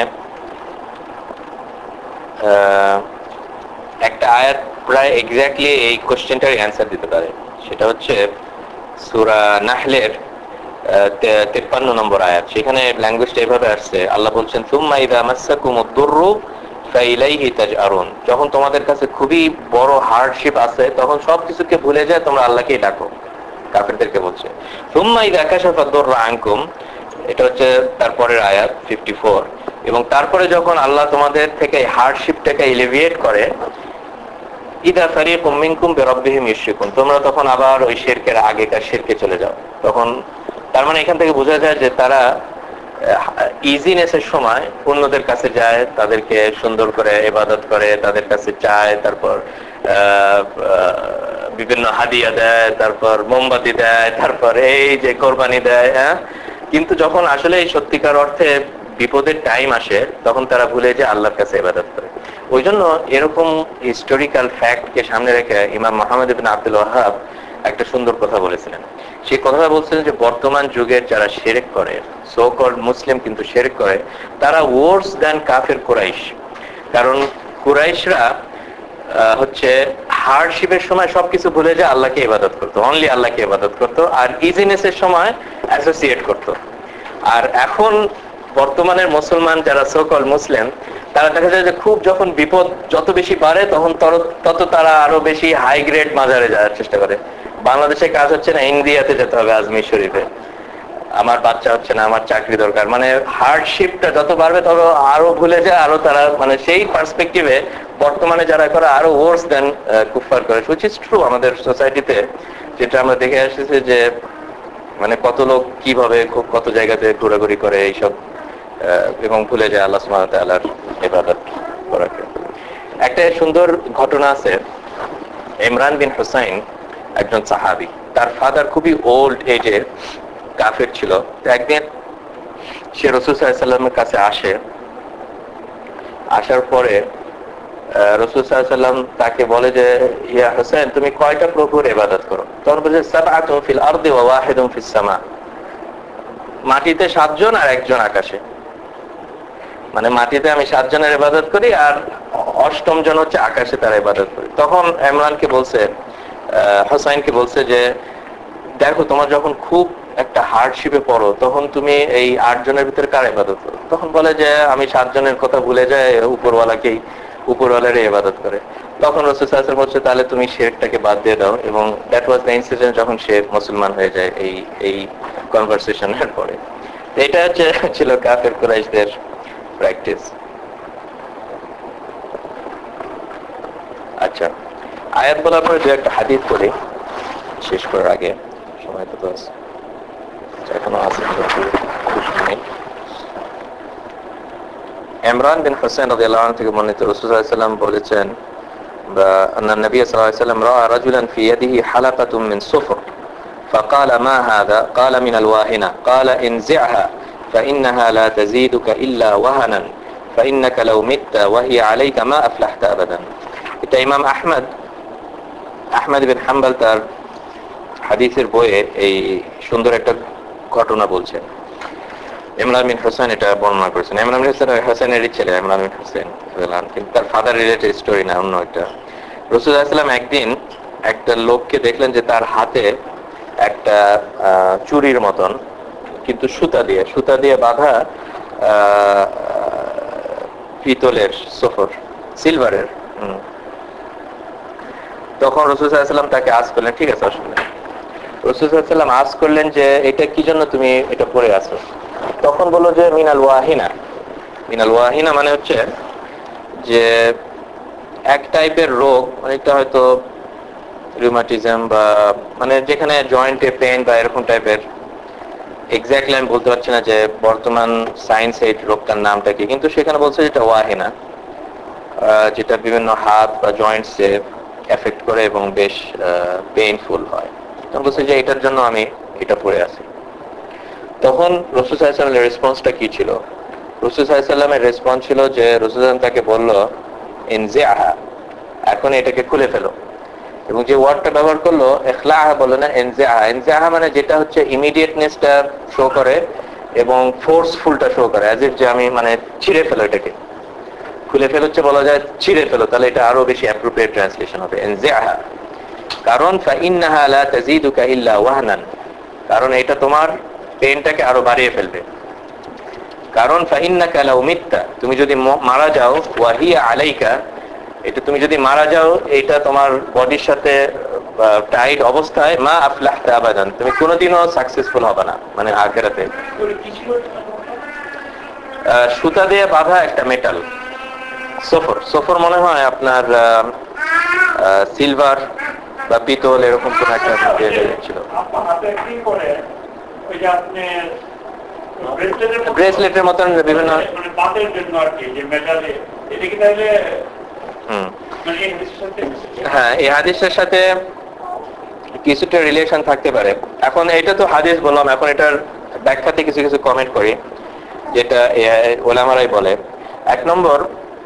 একটা আয়াত প্রায় এক্স্যাক্টলি এই কোশ্চেনটার অ্যান্সার দিতে পারে। সেটা হচ্ছে সূরা নাহলের 53 নম্বর আয়াত। সেখানে ল্যাঙ্গুয়েজটা এভাবে আসছে, আল্লাহ বলছেন সুম্মা ইযা মাসসাকুমুদ দুররু ফাইলাইহি তাজআরুন, যখন তোমাদের কাছে খুবই বড় হার্ডশিপ আছে তখন সবকিছুকে ভুলে যায় তোমরা আল্লাহকেই ডাকো। কাফেরদেরকে বলছে সুম্মা ইযা কাশাফাদ দুররা আনকুম, এটা হচ্ছে তারপরের আয়াত 54। এবং তারপরে যখন আল্লাহ তোমাদের থেকে হার্ডশিপটাকে এলিভিয়েট করে, ইদা ফারিকুম মিনকুম বিরাব্বিহিম ইউশরিকুন, তোমরা তখন আবার ওই শিরকের আগেকার শিরকে চলে যাও। তখন তার মানে এখান থেকে বোঝা যায় যে তারা ইজিনেসের সময় অন্যদের কাছে যায়, তাদেরকে সুন্দর করে ইবাদত করে, তাদের কাছে চায়, তারপর বিভিন্ন হাদিয়া দেয়, তারপর মোমবাতি দেয়, তারপর এই যে কোরবানি দেয়। হ্যাঁ, কিন্তু যখন আসলে এই সত্যিকার অর্থে বিপদের টাইম আসে তখন তারা ভুলে যে আল্লাহর কাছে ইবাদত করে। ওই জন্য এরকম হিস্টোরিক্যাল ফ্যাক্টকে সামনে রেখে ইমাম মুহাম্মদ ইবনে আব্দুল ওয়াহ্হাব একটা সুন্দর কথা বলেছিলেন। সেই কথাটা বলছিলেন যে বর্তমান যুগের যারা শিরক করে, সো কল্ড মুসলিম কিন্তু শিরক করে, তারা ওয়ার্স দ্যান কাফের কুরাইশ। কারণ কুরাইশরা হচ্ছে হার্ডশিপের সময় সবকিছু ভুলে যায় আল্লাহকে ইবাদত করতো, অনলি আল্লাহকে ইবাদত করতো, আর ইজিনেসের সময় অ্যাসোসিয়েট করতো। আর এখন বর্তমানের মুসলমান যারা সো কল্ড মুসলিম, তারা দেখা যায় যে খুব যখন বিপদ যত বেশি বাড়ে তখন তত তারা আরো বেশি হাই গ্রেড মাজারে যাওয়ার চেষ্টা করে। বাংলাদেশে কাজ হচ্ছে না, ইন্ডিয়াতে যেতে হবে, আজমির শরীফে। আমার বাচ্চা হচ্ছে না, আমার চাকরি দরকার। মানে হার্ডশিপটা যত বাড়বে তত আরো ভুলে যায়, আরো তারা মানে সেই পার্সপেক্টিভে বর্তমানে যারা করে আরো ওয়ার্স দেন কুফার করে, হুইচ ইজ ট্রু আমাদের সোসাইটিতে। যেটা আমরা দেখে আসতেছি যে মানে কত লোক কিভাবে কত জায়গাতে ঘোরাঘুরি করে এইসব, এবং ভুলে যায় আল্লাহ সুবহানাহু ওয়া তাআলার ইবাদত করাকে। একটা সুন্দর ঘটনা আছে, ইমরান বিন হুসাইন একজন সাহাবী, তার ফাদার খুবই ওল্ড এজে কাফের ছিল। একদিন সে রাসূল সাল্লাল্লাহু আলাইহি ওয়াসাল্লামের কাছে আসে, আসার পরে রাসূল সাল্লাল্লাহু আলাইহি ওয়াসাল্লাম তাকে বলে যে ইয়া হুসাইন, তুমি কয়টা প্রভুর ইবাদত করো? তখন বলে সাবআতুন ফিল আরদি ওয়া ওয়াহিদুন ফিস সামা, মাটিতে 7 জন আর একজন আকাশে। মানে মাটিতে আমি 7 জনের ইবাদত করি আর 8ম জন হচ্ছে আকাশে তারা ইবাদত করি। তখন ইমরানকে বলছে, হুসাইনকে বলছে যে দেখো তোমার যখন খুব একটা হার্ডশিপে পড়ো তখন তুমি এই 8 জনের ভিতরে কার ইবাদত করো? তখন বলে যে আমি 7 জনের কথা ভুলে যাই, উপরওয়ালারই ইবাদত করে। তখন রাসূল সাল্লাল্লাহু আলাইহি ওয়াসাল্লাম বলছে তাহলে তুমি শিরকটাকে বাদ দিয়ে দাও, এবং দ্যাট ওয়াজ দ্য ইনসিডেন্ট যখন সে মুসলমান হয়ে যায় এই কনভারসেশনের পরে। এটা ছিল কাফের কুরাইশদের প্র্যাকটিস। আচ্ছা, আয়াত বলার পরে দু একটা হাদিস বলি শেষ করার আগে, সময় তো আছে এখনো আছে। ইমরান বিন হুসাইন রাদিয়াল্লাহু আনহু থেকে বর্ণিত, রাসূল সাল্লাল্লাহু আলাইহি ওয়াসাল্লাম বলেছেন أن النبي صلى الله عليه وسلم رأى رجلا في يده حلقة من صفر فقال ما هذا؟ قال من الواهنة. قال انزعها فإنها لا تزيدك إلا وهنا فإنك لو مت وهي عليك ما أفلحت أبدا. এটা ইমাম আহমদ বিন হাম্বল তার হাদিসের বইয়ে এই সুন্দর একটা ঘটনা বলছেন। ইমরান বিন হুসাইন এটা বর্ণনা করেছেন। ইমরান বিন হুসাইনের ছেলে ইমরান বিন হুসাইন, কিন্তু তার ফাদার রিলেটেড স্টোরি না, অন্য একটা। রাসূল সাল্লাল্লাহু আলাইহি ওয়াসাল্লাম একদিন একটা লোককে দেখলেন যে তার হাতে একটা চুরির মতন, কিন্তু সুতা দিয়ে বাঁধা পিতলের সফর, সিলভারের। তখন রাসূল সাল্লাল্লাহু আলাইহি ওয়াসাল্লাম তাকে আজ করলেন, ঠিক আছে আসলে রাসূল সাল্লাল্লাহু আলাইহি ওয়াসাল্লাম আস্ক করলেন যে এটা কি জন্য তুমি এটা পরে আছো? তখন বলল যে মিনাল ওয়াহিনা। মিনাল ওয়াহিনা মানে হচ্ছে যে এক টাইপের রোগ, অনেকটা হয়তো রিউমাটিজম বা মানে যেখানে জয়েন্টে পেইন বা এরকম টাইপের, এক্স্যাক্টলি আমি বলতে পারছি না যে বর্তমান সায়েন্স এই রোগটার নামটা কি, কিন্তু সেখানে বলছে যেটা ওয়াহিনা, যেটা বিভিন্ন হাত বা জয়েন্টসে এফেক্ট করে এবং বেশ পেইনফুল হয়। তখন বলছে যে এটার জন্য আমি এটা পরে আছি। তখন রাসূল সাল্লাল্লাহু আলাইহি ওয়াসাল্লামের রেসপন্সটা কি ছিল? রাসূল সাল্লাল্লাহু আলাইহি ওয়াসাল্লামের রেসপন্স ছিল যে রাসূল সাল্লাল্লাহু তাকে বলল ইনজিআহা, এখন এটাকে খুলে ফেলো। এবং যে ওয়ার্ডটা ব্যবহার করলো ইখলাআহা বললো না ইনজিআহা। ইনজিআহা মানে যেটা হচ্ছে ইমিডিয়েটনেসটা শো করে এবং ফোর্সফুলটা শো করে, অ্যাজ ইফ যে আমি মানে ছিঁড়ে ফেলো এটাকে। খুলে ফেলো হচ্ছে বলা যায় ছিঁড়ে ফেলো, তাহলে এটা আরো বেশি অ্যাপ্রোপ্রিয়েট ট্রান্সলেশন হবে ইনজিআহা। কারণ ফাইন্নাহা লা তাজিদুকা ইল্লা ওয়াহনান, কারণ এটা তোমার পেইনটাকে আরো বাড়িয়ে ফেলবে। কারণ ফাইন্নাকা লাউ মিত্তা, তুমি যদি মারা যাও, ওয়াহিয়া আলাইকা, এটা তুমি যদি মারা যাও এটা তোমার বডির সাথে টাইট অবস্থায়, মা আফলাহতা আবাদান, তুমি কোনোদিনও সাকসেসফুল হবে না মানে আখিরাতে। সুতা দিয়ে বাঁধা একটা মেটাল, সফর। সফর মনে হয় আপনার সিলভার বা পিতল এরকম কোন একটা ছিল। ব্রেসলেটের মতন বিভিন্ন হ্যাঁ, এই হাদিসের সাথে কিছুটা রিলেশন থাকতে পারে। এখন এটা তো হাদিস বললাম, এখন এটার ব্যাখ্যাতে কিছু কিছু কমেন্ট করি, যেটা ওলামারাই বলে। এক নম্বর,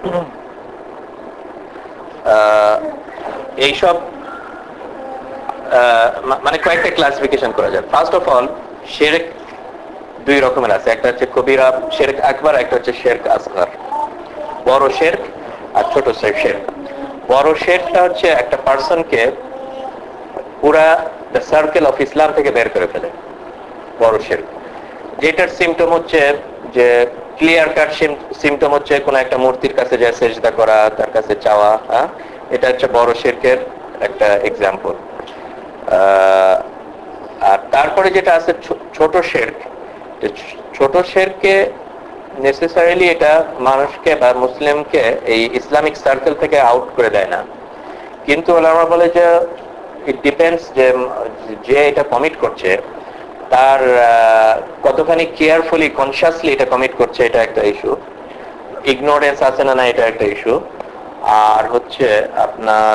এইসব মানে কয়েকটা ক্লাসিফিকেশন করা যায়। ফার্স্ট অফ অল, শিরক দুই রকমের আছে, একটা হচ্ছে কবিরা শিরক আকবার, একটা হচ্ছে শিরক আসগর। বড় শিরক আর ছোট শিরক। বড় শিরকটা হচ্ছে একটা পারসনকে পুরা দ্য সার্কেল অফ ইসলাম থেকে বের করে ফেলে, বড় শিরক। যেটার সিমটম হচ্ছে যে ক্লিয়ার কাট সিমটম হচ্ছে কোন একটা মূর্তির কাছে যায় সেজদা করা, তার কাছে চাওয়া, এটা হচ্ছে বড় শিরকের একটা এক্সাম্পল। আর তারপরে যেটা আছে ছোট শিরক, ছোট শিরকে নেসেসারিলি এটা মানুষকে বা মুসলিমকে এই ইসলামিক সার্কেল থেকে আউট করে দেয় না, কিন্তু ওলামা বলে যে ইট ডিপেন্ডস যে এটা কমিট করছে তার কতখানি কেয়ারফুলি কনসিয়াসলি এটা কমিট করছে, এটা একটা ইস্যু। ইগনোরেন্স আছে না এটা একটা ইস্যু। আর হচ্ছে আপনার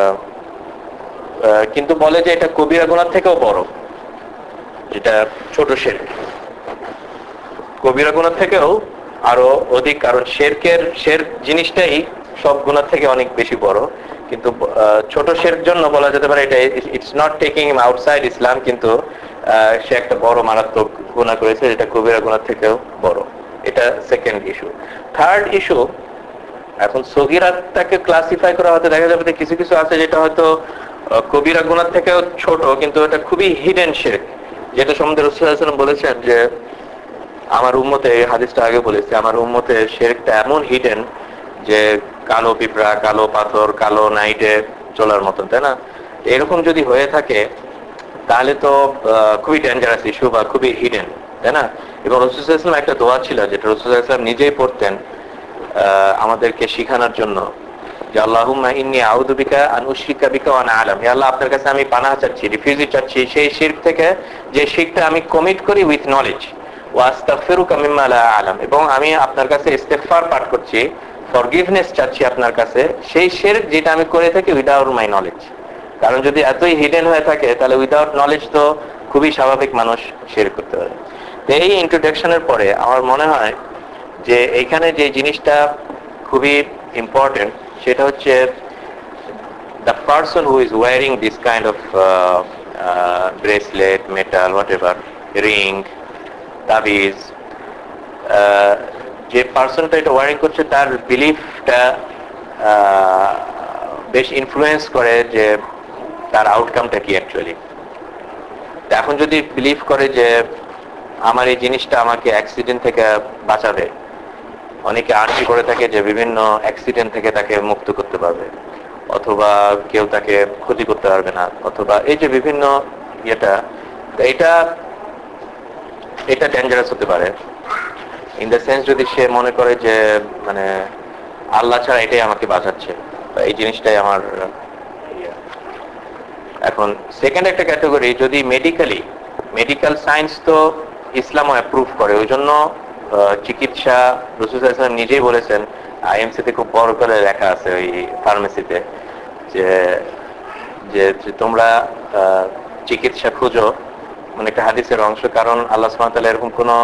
কিন্তু বলে যে এটা কবিরা গুনাহ থেকেও বড়, যেটা ছোট শিরক কবিরা গুনাহ থেকেও আরো অধিক, কারণ শিরক জিনিসটাই সব গুনাহ থেকে অনেক বেশি বড়। কিন্তু ছোট শিরক জন্য বলা যেতে পারে এটা it's not taking him outside Islam, কিন্তু সে একটা বড় মারাত্মক গুনাহ করেছে যেটা কবিরা গুনাহ থেকেও বড়। এটা সেকেন্ড ইস্যু। থার্ড ইস্যু, এখন সগীরাটাকে ক্লাসিফাই করা হতে দেখা যাবে কিছু কিছু আছে যেটা হয়তো কবিরা গুনাহ থেকেও ছোট, কিন্তু এটা খুবই হিডেন শিরক, যেটা সম্বন্ধে রাসূল সাল্লাল্লাহু আলাইহি ওয়াসাল্লাম বলেছেন যে আমার উম্মতে, এই হাদিসটা আগে বলেছি, আমার উম্মতে শিরকটা এমন হিডেন যে কালো পিঁপড়া, কালো পাথর, কালো নাইটে চলার মতন, তাই না? এরকম যদি হয়ে থাকে তাহলে তো খুবই ডেঞ্জারাস ইস্যু বা খুবই হিডেন, তাই না? এবং রাসূল সাল্লাল্লাহু আলাইহি ওয়াসাল্লাম একটা দোয়া ছিল যেটা রাসূল সাল্লাল্লাহু আলাইহি ওয়াসাল্লাম নিজেই পড়তেন আমাদেরকে শিখানোর জন্য, যে আল্লাহুম্মা ইন্নী আউযু বিকা আন উশরিকা বিকা ওয়া আনা আ'লাম, হে আল্লাহ আপনার কাছে আমি পানাহ চাচ্ছি, রিফিউজি চাচ্ছি সেই শিরক থেকে যে শিরকটা আমি কমিট করি উইথ নলেজ, ওয়া আস্তাগফিরুকা মিম্মা লা আ'লাম, এবং আমি আপনার কাছে ইস্তেগফার পাঠ করছি, ফরগিভনেস চাচ্ছি আপনার কাছে সেই শিরক যেটা আমি করে থাকি উইদাউট মাই নলেজ। কারণ যদি এতই হিডেন হয়ে থাকে তাহলে উইদাউট নলেজ তো খুবই স্বাভাবিক মানুষ শিরক করতে পারে। তো এই ইন্ট্রোডাকশনের পরে আমার মনে হয় যে এইখানে যে জিনিসটা খুবই ইম্পর্টেন্ট সেটা হচ্ছে the person who is wearing this kind of bracelet, metal, whatever, ring, তাবিজ, যে পার্সনটা এটা ওয়ারিং করছে তার বিলিফটা বেশ ইনফ্লুয়েন্স করে যে তার আউটকামটা কি অ্যাকচুয়ালি। এখন যদি বিলিভ করে যে আমার এই জিনিসটা আমাকে অ্যাক্সিডেন্ট থেকে বাঁচাবে, অনেকে আর্জি করে থাকে যে বিভিন্ন অ্যাক্সিডেন্ট থেকে তাকে মুক্ত করতে পারবে, অথবা কেউ তাকে ক্ষতি করতে পারবে না, অথবা এই যে বিভিন্ন ইয়েটা, এটা এটা ডেঞ্জারাস হতে পারে ইন দ্য সেন্স যদি সে মনে করে যে মানে আল্লাহ ছাড়া এটাই আমাকে বাঁচাচ্ছে, এই জিনিসটাই আমার ইয়ে। এখন সেকেন্ড একটা ক্যাটাগরি, যদি মেডিকেল সায়েন্স তো ইসলামও অ্যাপ্রুভ করে, ওই জন্য চিকিৎসা রাসূল সাল্লাল্লাহু আলাইহি ওয়াসাল্লাম নিজেই বলেছেন, আইএমসিতে খুব বড় করে লেখা আছে ওই ফার্মেসিতে, যে যে তোমরা চিকিৎসা খুঁজো, মানে একটা হাদিসের অংশ, কারণ আল্লাহ সুবহানাহু ওয়া তাআলা এরকম কোনো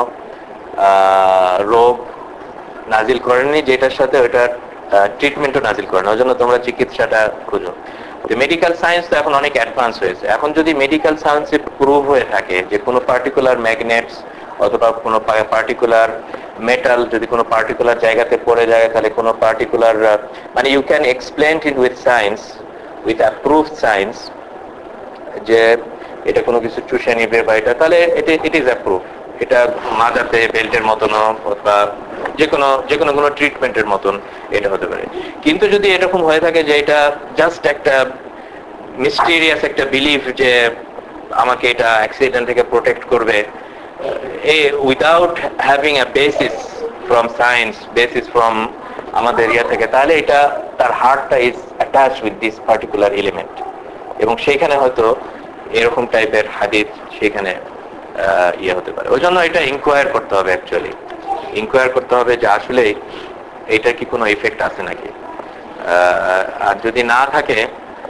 রোগ নাজিল করেননি যেটার সাথে ওইটার ট্রিটমেন্টও নাজিল করেন, ওই জন্য তোমরা চিকিৎসাটা খুঁজো। মেডিকেল সায়েন্স তো এখন অনেক অ্যাডভান্স হয়েছে। এখন যদি মেডিকেল সায়েন্সে প্রুভ হয়ে থাকে যে কোনো পার্টিকুলার ম্যাগনেটস অথবা কোনো পার্টিকুলার মেটাল যদি কোনো পার্টিকুলার জায়গাতে পড়ে যায়, তাহলে কোনো পার্টিকুলার মানে you can explain it with science, with approved science, যে এটা কোনো কিছু চুষে নিবে বা এটা, তাহলে ইট ইজ অ্যাপ্রুভ, এটা মাজাতে বেল্টের মতন অথবা যে কোনো ট্রিটমেন্টের মতন এটা হতে পারে। কিন্তু যদি এরকম হয়ে থাকে যে এটা জাস্ট একটা মিস্টিরিয়াস একটা বিলিফ যে আমাকে এটা অ্যাক্সিডেন্ট থেকে প্রোটেক্ট করবে, without having a basis from science, basis from আমাদের ইয়ে থেকে, তাহলে এটা তার হার্টটা is attach with this particular element, এবং সেইখানে হয়তো এরকম টাইপের হাদিস সেখানে ইয়ে হতে পারে। ওই জন্য এটা ইনকোয়ার করতে হবে, অ্যাকচুয়ালি ইনকোয়ার করতে হবে যে আসলে এইটার কি কোনো ইফেক্ট আছে নাকি। আর যদি না থাকে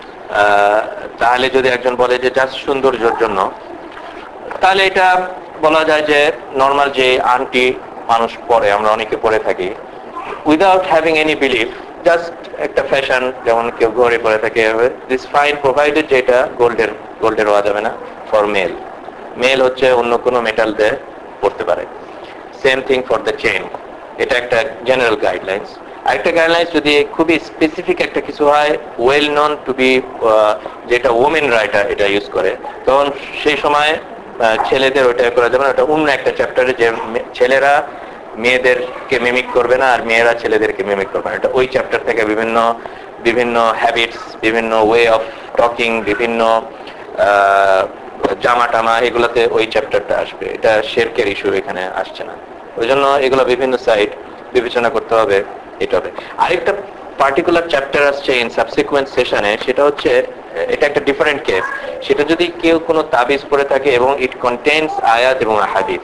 তাহলে যদি একজন বলে যে জাস্ট সৌন্দর্যের জন্য, তাহলে এটা বলা যায় যে নর্মাল যে আংটি মানুষ পরে, আমরা অনেকে পরে থাকি without having any belief, just একটা ফ্যাশন, যেমন কেউ ঘরে পরে থাকে, দিস ফাইন প্রোভাইডেড যে এটা গোল্ডের হওয়া যাবে না ফর মেল হচ্ছে অন্য কোনো মেটাল দিয়ে পড়তে পারে। Same thing for the chain, এটা একটা জেনারেল গাইডলাইন্স। আরেকটা গাইডলাইন্স যদি খুবই স্পেসিফিক একটা কিছু হয়, ওয়েল নন টু বি, যেটা ওমেন রাইটার এটা ইউজ করে, তখন সেই সময় ছেলেদের ওইটা করা যাবে না। ওটা অন্য একটা চ্যাপ্টারে, যে ছেলেরা মেয়েদেরকে মিমিক করবে না আর মেয়েরা ছেলেদেরকে মিমিক করবে না, এটা ওই চ্যাপ্টার থেকে বিভিন্ন হ্যাবিটস, বিভিন্ন ওয়ে অফ টকিং, বিভিন্ন জামা টামা, এগুলোতে ওই চ্যাপ্টারটা আসবে। এটা শেরকের ইস্যু এখানে আসছে না, ওই জন্য এগুলো বিভিন্ন সাইড বিবেচনা করতে হবে। এটা হবে আরেকটা পার্টিকুলার চ্যাপ্টার আসছে ইন সাবসিকুয়েন্ট সেশনে, সেটা হচ্ছে এটা একটা ডিফারেন্ট কেস। সেটা যদি কেউ কোনো তাবিজ পড়ে থাকে এবং ইট কন্টেইনস আয়াত এবং আহাদিস,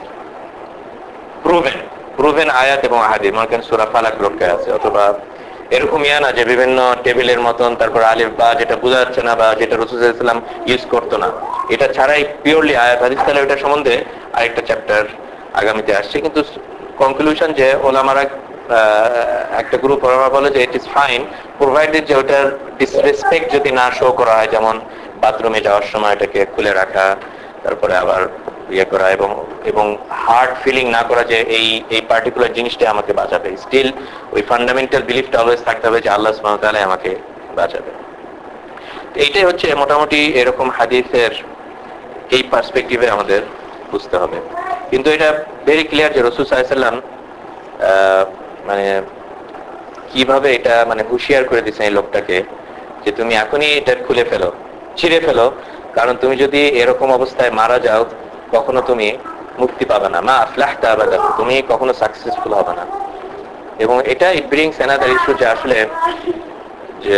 প্রুভেন আয়াত এবং আহাদিস, মনে করেন সূরা ফালাক রক্ষা আছে, অথবা এরকম না যে বিভিন্ন টেবিলের মতন, তারপর আলিফ বা যেটা বোঝা যাচ্ছে না বা যেটা রাসূল সাল্লাল্লাহু আলাইহি ওয়াসাল্লাম ইউজ করতো না, এটা ছাড়াই পিওরলি আয়াত হাদিস, তাহলে ওটা সম্বন্ধে আরেকটা চ্যাপ্টার আগামীতে আসছে। কিন্তু কনক্লুশন যে ওলামারা একটা গ্রুপ ওলামা বলে যে ইট ইজ ফাইন প্রোভাইডেড যে ওটার ডিসরেসপেক্ট যদি না শো করা হয়, যেমন বাথরুমে যাওয়ার সময় এটাকে খুলে রাখা, তারপরে আবার ইয়ে করা, এবং হার্ড ফিলিং না করা যে এই পার্টিকুলার জিনিসটা আমাকে বাঁচাবে। স্টিল ওই ফান্ডামেন্টাল বিলিফটা অলওয়েজ থাকতে হবে যে আল্লাহ সুবহানাহু ওয়া তাআলা আমাকে বাঁচাবে। এইটাই হচ্ছে মোটামুটি এরকম হাদিসের এই পার্সপেক্টিভে আমাদের বুঝতে হবে। কিন্তু এটা ভেরি ক্লিয়ার যে রাসূল সাল্লাল্লাহু আলাইহি ওয়াসাল্লাম মানে কিভাবে এটা মানে হুঁশিয়ার করে দিয়েছেন এই লোকটাকে, যে তুমি এখনই এটা খুলে ফেলো, ছিঁড়ে ফেলো, কারণ তুমি যদি এরকম অবস্থায় মারা যাও কখনো তুমি মুক্তি পাবে না, মা আফলাহতা আবাদা, তুমি কখনো সাকসেসফুল হবে না। এবং এটা ইট ব্রিংস অ্যানাদার ইস্যু, যে আসলে যে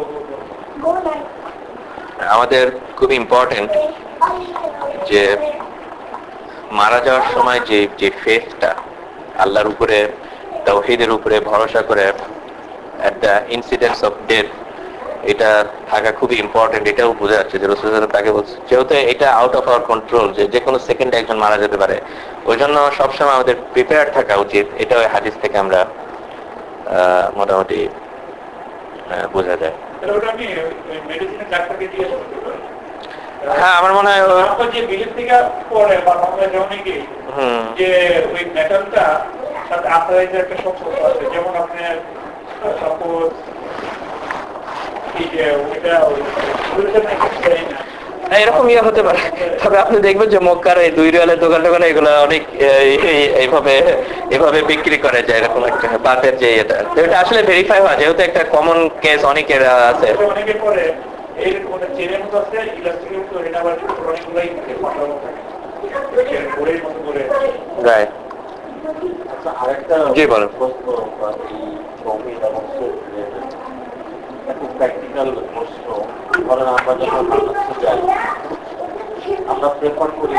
আমাদের খুব ইম্পর্টেন্ট যে মারা যাওয়ার সময় যে ফেথটা, আল্লাহর উপরে তাওহীদের উপরে ভরসা করে at the incidence of death, এটা থাকা খুবই ইম্পর্টেন্ট। এটাও বোঝা যাচ্ছে যে রাসূল সাল্লাল্লাহু আলাইহি ওয়াসাল্লাম তাকে বলছে, যেহেতু এটা আউট অফ আওয়ার কন্ট্রোল, যে কোনো সেকেন্ডে একজন মারা যেতে পারে, ওই জন্য সবসময় আমাদের প্রিপেয়ার থাকা উচিত। এটা ওই হাদিস থেকে আমরা মোটামুটি বোঝা যায়। হ্যাঁ, আমার মনে হয় যে বিলিফ থেকে পরে বা আমরা অনেকে যে ওই মেটালটা সাথে আর্থারাইজের একটা সম্পর্ক আছে, যেমন আপনি সাপোজ এরকম ইয়ে হতে পারে। তবে আপনি দেখবেন যে মক্কার এই 2 রিয়ালের দোকানে এগুলো অনেক এইভাবে বিক্রি করে যায়, এরকম একটা বাতের যে এটা আসলে ভেরিফাই হয়, যেহেতু একটা কমন কেস অনেকের আছে। অনেকে পরে এর মধ্যে চেনের মতো আছে, ইলাস্ট্রিকের মতো, এটা আবার অনেকগুলোই থাকে, পাতার মতো থাকে, বোর্ডের মতো করে। রাইট। আচ্ছা, আরেকটা জি বলেন। প্রশ্ন বা এই কমিট এবং প্র্যাকটিক্যাল প্রশ্ন, ধরেন আমরা যখন বাংলাদেশে যাই, আমরা প্রেফার করি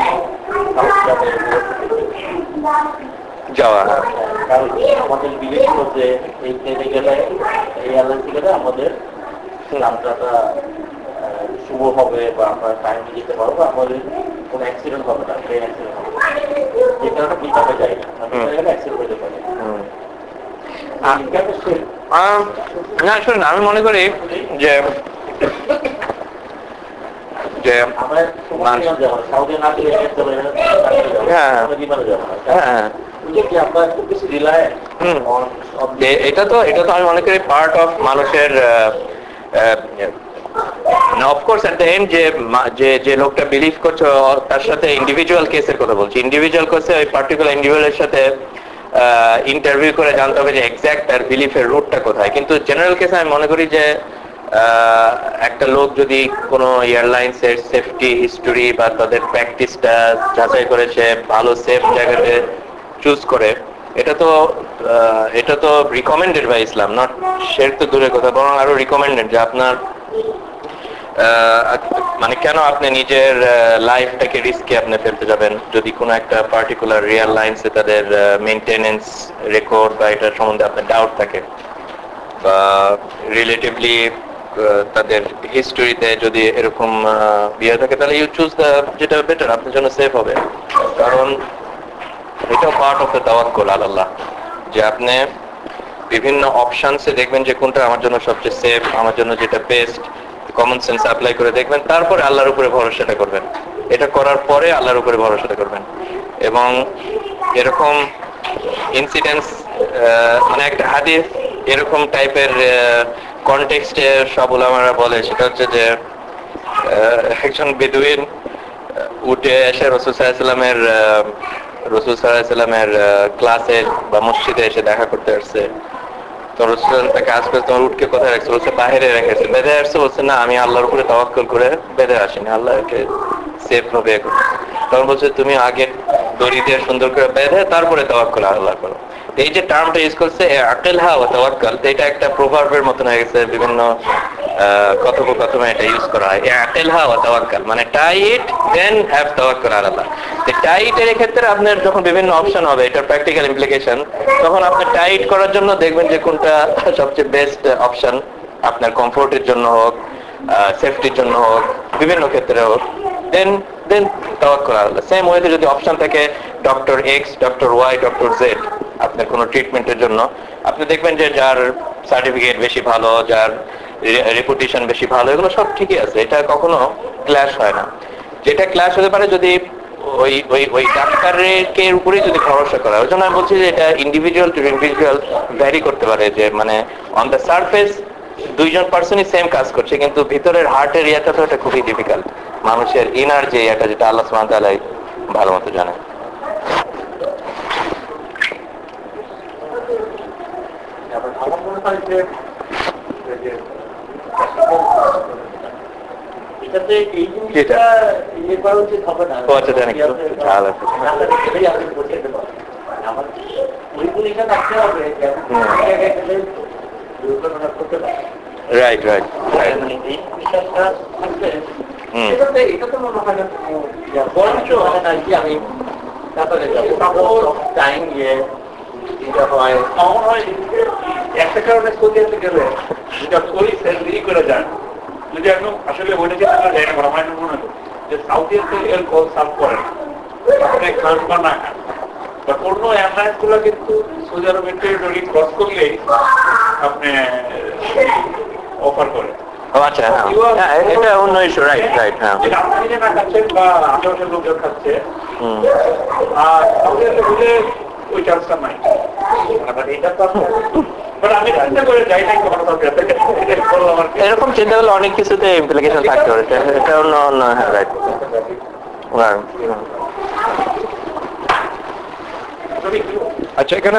যাওয়া। কারণ আমাদের বিবেচিত যে এই ট্রেনে গেলে, এই এয়ারলাইন্সে গেলে আমাদের যাত্রাটা শুভ হবে বা আমরা টাইমে যেতে পারবো, আমাদের কোনো অ্যাক্সিডেন্ট হবে না, ট্রেন অ্যাক্সিডেন্ট হবে না, যে কারণে বিপাকে যাই না, গেলে অ্যাক্সিডেন্ট হতে পারে। না শুনুন, আমি মনে করি যে যে সাউদি না গিয়ে এটা তো আমি মনে করি পার্ট অফ মানুষের অফকোর্স এট দ্য এন্ড যে লোকটা বিলিভ করছে তার সাথে ইন্ডিভিজুয়াল কেসের কথা বলছি, ইন্ডিভিজুয়াল কেসে ওই পার্টিকুলার ইন্ডিভিজুয়ালের সাথে ইন্টারভিউ করে জানতে হবে যে এক্স্যাক্ট তার বিলিফের রুটটা কোথায়। কিন্তু জেনারেল কেসে আমি মনে করি যে একটা লোক যদি কোনো এয়ারলাইন্সের সেফটি হিস্টোরি বা তাদের প্র্যাকটিসটা যাচাই করে সে ভালো সেফ জায়গাতে চুজ করে, এটা তো recommended by Islam, not share তো দূরের কথা, বরং আরো রিকমেন্ডেড যে আপনার মানে কেন আপনি নিজের লাইফটাকে রিস্কে আপনি ফেলতে যাবেন যদি কোনো একটা পার্টিকুলার এয়ারলাইন্সে তাদের মেইনটেনেন্স রেকর্ড বা এটার সম্বন্ধে আপনার ডাউট থাকে, বা রিলেটিভলি তাদের হিস্টোরিতে যদি এরকম ইয়ে থাকে, তাহলে ইউ চুজ দ্য যেটা বেটার, আপনার জন্য সেফ হবে। কারণ এটাও পার্ট অফ দ্য তাওয়াক্কুল আলাল্লাহ, যে আপনি বিভিন্ন অপশনসে দেখবেন যে কোনটা আমার জন্য সবচেয়ে সেফ, আমার জন্য যেটা বেস্ট, কমন সেন্স অ্যাপ্লাই করে দেখবেন, তারপরে আল্লাহর উপরে ভরসাটা করবেন। এটা করার পরে আল্লাহর উপরে ভরসাটা করবেন। এবং এরকম ইনসিডেন্টস মানে একটা হাদিস এরকম টাইপের কনটেক্সটে সব উলামারা বলে, সেটা হচ্ছে যে একজন বেদুইন উঠে এসে রাসূল সাল্লাল্লাহু আলাইহি ওয়াসাল্লামের ক্লাসে বা মসজিদে এসে দেখা করতে আসছে। তো রাসূল তাকে আজ করে তোমার উঠকে কোথায় রাখছে? বলছে বাইরে রেখেছে। বেঁধে আসছে? বলছে না, আমি আল্লাহর উপরে তাওয়াক্কুল করে বেঁধে আসিনি, আল্লাহকে সেফ ভাবে। তখন বলছে তুমি আগে দড়ি দিয়ে সুন্দর করে বেঁধে তারপরে তাওয়াক্কুল আল্লাহ করো। এই যে টার্মটা ইউজ করছে আকিলহা ওয়া তাওয়াক্কাল, এটা একটা প্রভাবের মতন হয়ে গেছে, বিভিন্ন কথোপকথনে এটা ইউজ করা হয়। আকিলহা ওয়া তাওয়াক্কাল মানে টাই ইট দেন হ্যাভ তাওয়াক্কুল আল্লাহ। তো টাইটের ক্ষেত্রে আপনার যখন বিভিন্ন অপশন হবে, এটার প্র্যাকটিক্যাল ইমপ্লিকেশন, তখন আপনি টাইট করার জন্য দেখবেন যে কোনটা সবচেয়ে বেস্ট অপশন আপনার কমফোর্টের জন্য হোক, সেফটির জন্য হোক, বিভিন্ন ক্ষেত্রে হোক, দেন তাওয়াক্কুল আল্লাহ। সেম ওয়েতে যদি অপশন থাকে doctor X, doctor Y, doctor Z আপনার কোনো ট্রিটমেন্টের জন্য, আপনি দেখবেন যে যার সার্টিফিকেট বেশি ভালো, যার রেপুটেশন বেশি ভালো, এগুলো সব ঠিকই আছে, এটা কখনো ক্ল্যাশ হয় না। যেটা ক্ল্যাশ হতে পারে যদি ওই ডাক্তারের উপরেই যদি ভরসা করা হয়। ওই জন্য আমি বলছি যে এটা ইন্ডিভিজুয়াল টু ইন্ডিভিজুয়াল ভ্যারি করতে পারে, যে মানে অন দ্য সারফেস দুইজন পার্সনই সেম কাজ করছে, কিন্তু ভিতরের হার্টের ইয়েটা তো এটা খুবই ডিফিকাল্ট, মানুষের ইনার যে ইয়েটা, যেটা আল্লাহ সুবহানাহু ওয়া তাআলা ভালো মতো জানে। আমার মনে হয় যে এটাতে এই জিনিসটা ইয়ে করা উচিত হবে না। আমার ওই জিনিসটা থাকতে হবে, দুর্ঘটনা করতে পারে। Right right right. এই বিষয়টা থাকলে এটা তো মনে হয় না বরঞ্চ হয় না কি আমি তারপরে যাবো টাইম ইয়ে এটা হয়। আমার হয় একটা কারণে সৌদিতে গেলে যেটা ওই দেরি করে যান, যদি একদম আসলে ওইটা যে যায় না, আমার মনে হয় যে সাউথিতে এর কল সার্ভ করে আপনি খান বা না খান, বা অন্য এয়ারলাইন্স গুলো কিন্তু সৌদি আরবের টেরিটরি ক্রস করলেই আপনি অফার করে। আচ্ছা, এটা অন্য ইস্যু। Right right. হ্যাঁ, আপনি নিজে না খাচ্ছেন বা আশেপাশের লোকজন খাচ্ছে, আর সাউদি আরবে বলে ওই চান্সটা নাই। এটা তো আমি চিন্তা করে যাই না, এরকম চিন্তা করলে অনেক কিছুতে ইমপ্লিকেশন থাকতে পারে, এটা অন্য অন্য। হ্যাঁ রাইট। আচ্ছা, এখানে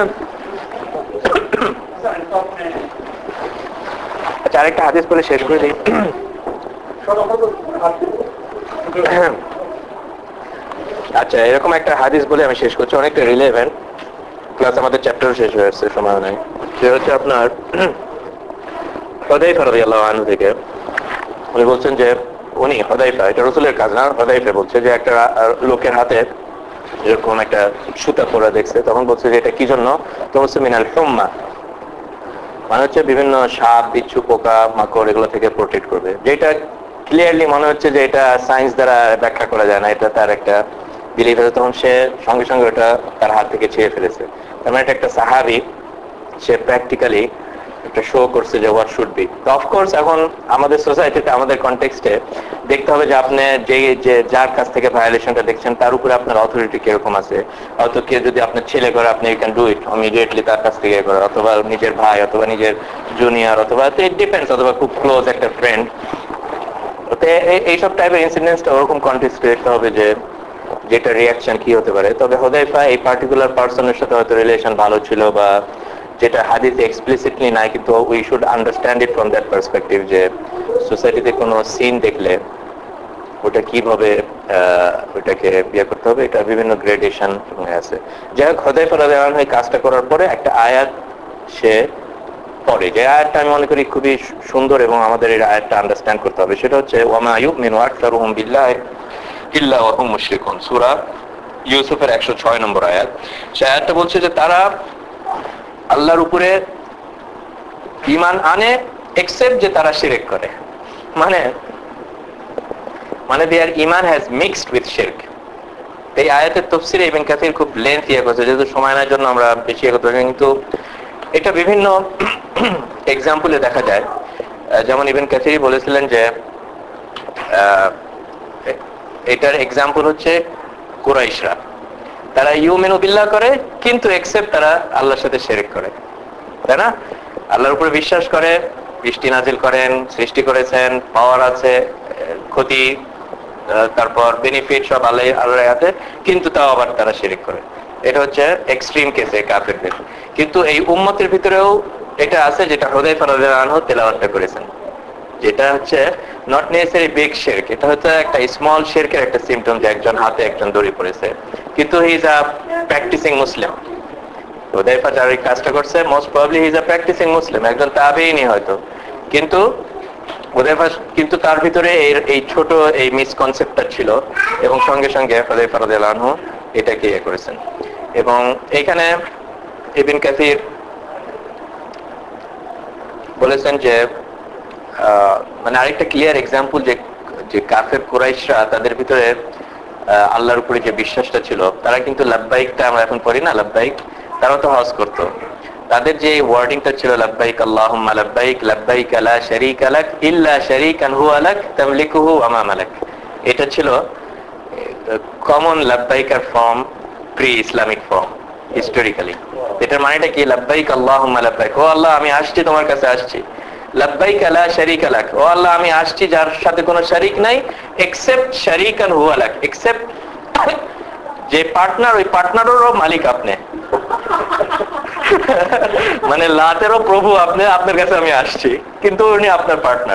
আচ্ছা আরেকটা হাদিস বলে শেষ করে দিই। আচ্ছা, এরকম একটা হাদিস বলে আমি শেষ করছি, অনেকটা রিলেভেন্ট, প্লাস আমাদের চ্যাপ্টারও শেষ হয়ে আসছে, সময় নাই। সে হচ্ছে আপনার হুযায়ফা রাদিয়াল্লাহু আনহু থেকে, উনি বলছেন যে উনি হুযায়ফা, এটা রাসূলের কাজ না, হুযায়ফা বলছে যে একটা লোকের হাতে এরকম একটা সুতা পরা দেখছে, তখন বলছে যে এটা কি জন্য, তো বলছে মিনাল হুম্মা, মানে হচ্ছে বিভিন্ন সাপ বিচ্ছু পোকা মাকড় এগুলো থেকে প্রোটেক্ট করবে, যেটা ক্লিয়ারলি মনে হচ্ছে যে এটা সায়েন্স দ্বারা ব্যাখ্যা করা যায় না, এটা তার একটা বিলিভ আছে। তখন সে সঙ্গে সঙ্গে ওটা তার হাত থেকে ছিঁড়ে ফেলেছে। তার মানে এটা একটা সাহাবী, সে প্র্যাকটিক্যালি একটা শো করছে যে হোয়াট শুড বি। তো অফকোর্স এখন আমাদের সোসাইটিতে, আমাদের কনটেক্সটে দেখতে হবে যে আপনি যে যার কাছ থেকে ভায়োলেশনটা দেখছেন তার উপরে আপনার অথরিটি কিরকম আছে। হয়তো কেউ যদি আপনার ছেলে করে, আপনি you can do it immediately তার কাছ থেকে করে, অথবা নিজের ভাই, অথবা নিজের জুনিয়র, অথবা ইট ডিপেন্ডস, অথবা খুব ক্লোজ একটা ফ্রেন্ড। তো এইসব টাইপের ইনসিডেন্টসটা ওরকম কনটেক্সটে দেখতে হবে যে যেটা রিয়াকশন কি হতে পারে। তবে হুযায়ফা এই পার্টিকুলার পার্সনের সাথে হয়তো রিলেশন ভালো ছিল, বা যেটা হাদিসে এক্সপ্লিসিটলি নাই, কিন্তু we should understand it from that perspective, যে সোসাইটিতে কোনো সিন দেখলে ওটা কিভাবে ওটাকে বিয়ে করতে হবে, এটা বিভিন্ন গ্রেডেশন আছে। যাই হোক, হুযায়ফা রাদিয়াল্লাহু আনহু এই কাজটা করার পরে একটা আয়াত সে পড়ে, যে আয়াতটা আমি মনে করি খুবই সুন্দর, এবং আমাদের এই আয়াতটা আন্ডারস্ট্যান্ড করতে হবে। সেটা হচ্ছে ওয়ামা ইউমিনু আকসারুহুম বিল্লাহি ইল্লা ওয়া হুম মুশরিকুন, সূরা ইউসুফের 106 নম্বর আয়াত। সেই আয়াতটা বলছে যে তারা আল্লাহর উপরে ঈমান আনে এক্সেপ্ট যে তারা শিরক করে, মানে দেয়ার ঈমান হ্যাজ মিক্সড উইথ শিরক। এই আয়াতের তাফসীরে ইবনে কাসির খুব লেন্থি করেছে, যেহেতু সময় নেওয়ার জন্য আমরা বেশি এগোতে পারি, কিন্তু এটা বিভিন্ন এক্সাম্পলে দেখা যায়। যেমন ইবনে কাসির বলেছিলেন যে এটার এক্সাম্পল হচ্ছে কুরাইশরা, তারা ইউমিনু বিল্লাহ করে কিন্তু এক্সেপ্ট তারা আল্লাহর সাথে শিরক করে, তাই না? আল্লাহর উপরে বিশ্বাস করে, বৃষ্টি নাজিল করেন, সৃষ্টি করেছেন, পাওয়ার আছে, ক্ষতি, তারপর বেনিফিট সব আল্লাহর হাতে, কিন্তু তাও আবার তারা শিরক করে। এটা হচ্ছে এক্সট্রিম কেসে কাফেরদের। কিন্তু এই উম্মতের ভিতরেও এটা আছে, যেটা হুযায়ফা রাদিয়াল্লাহু আনহু তেলাওয়াত করেছেন, যেটা হচ্ছে নট নেসেসারি বিগ শিরক, এটা হচ্ছে একটা স্মল শিরকের একটা সিম্পটম, যে একজন হাতে একজন দড়ি পড়েছে, কিন্তু he is a practising Muslim. হুযায়ফা যার এই কাজটা করছে, most probably he is a practising Muslim, একজন তাবেঈনি হয়তো, কিন্তু হুযায়ফা, কিন্তু তার ভিতরে এই ছোট এই মিসকনসেপ্টটা ছিল, এবং সঙ্গে সঙ্গে হুযায়ফা রাদিয়াল্লাহু আনহু এটাকে করেছেন। এবং এইখানে ইবনে কাসির বলেছেন যে মানে আরেকটা ক্লিয়ার এক্সাম্পল, যে কাফের কুরাইশরা তাদের ভিতরে আল্লাহর উপরে যে বিশ্বাসটা ছিল, তারা কিন্তু লাব্বাইকটা আমরা এখন পড়ি না, লাব্বাইক, তারাও তো হজ করতো। তাদের যে ওয়ার্ডিংটা ছিল লাব্বাইক আল্লাহুম্মা লাব্বাইক লাব্বাইক লা শারীকা লাক ইল্লা শারীকান হুয়া লাক তামলিকুহু ওয়া মা মালাক, এটা ছিল কমন লাব্বাইকার form, pre Islamic form historically. এটার মানেটা কি? লাব্বাইক আল্লাহুম্মা লাব্বাইক, ও আল্লাহ আমি আসছি তোমার কাছে আসছি, লাব্বাইক লা শারীকা লাক, ও আল্লাহ আমি আসছি যার সাথে কোনো শরীক নাই, এক্সেপ্ট শারীকান হুয়া লাক, এক্সেপ্ট যে পার্টনার, ওই পার্টনারেরও মালিক আপনি, মানে লাতেরও প্রভু আপনি, আপনার কাছে আমি আসছি, কিন্তু উনি আপনার পার্টনার।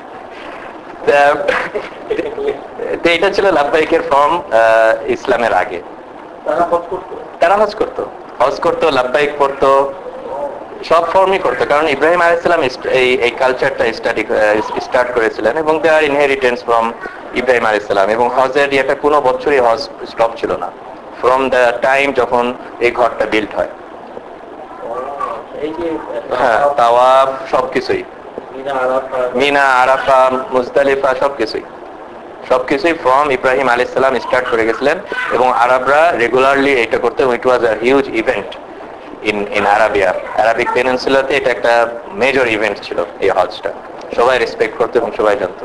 এটা ছিল লাব্বাইকের ফর্ম ইসলামের আগে। তারা হজ করতো, লাব্বাইক পড়তো, সব ফর্মই করতো, কারণ ইব্রাহিম আলাইহিস সালাম এই কালচারটা স্টার্ট করেছিলেন, এবং দে আর ইনহেরিটেন্স ফ্রম ইব্রাহিম আলাইহিস সালাম। এবং হজের এটা কোনো বছরই হজ স্টপ ছিল না, ফ্রম দ্য টাইম যখন এই ঘরটা বিল্ড হয়। হ্যাঁ, তাওয়াফ সবকিছুই, মিনা, আরাফা, মুজদালিফা, সবকিছুই ফ্রম ইব্রাহিম আলাইহিস সালাম স্টার্ট করে গেছিলেন, এবং আরবরা রেগুলারলি এটা করতে। It was a huge event in Arabia, Arabic পেনিনসুলাতে এটা একটা মেজর ইভেন্ট ছিল এই হজটা, সবাই রেসপেক্ট করতো এবং সবাই জানতো,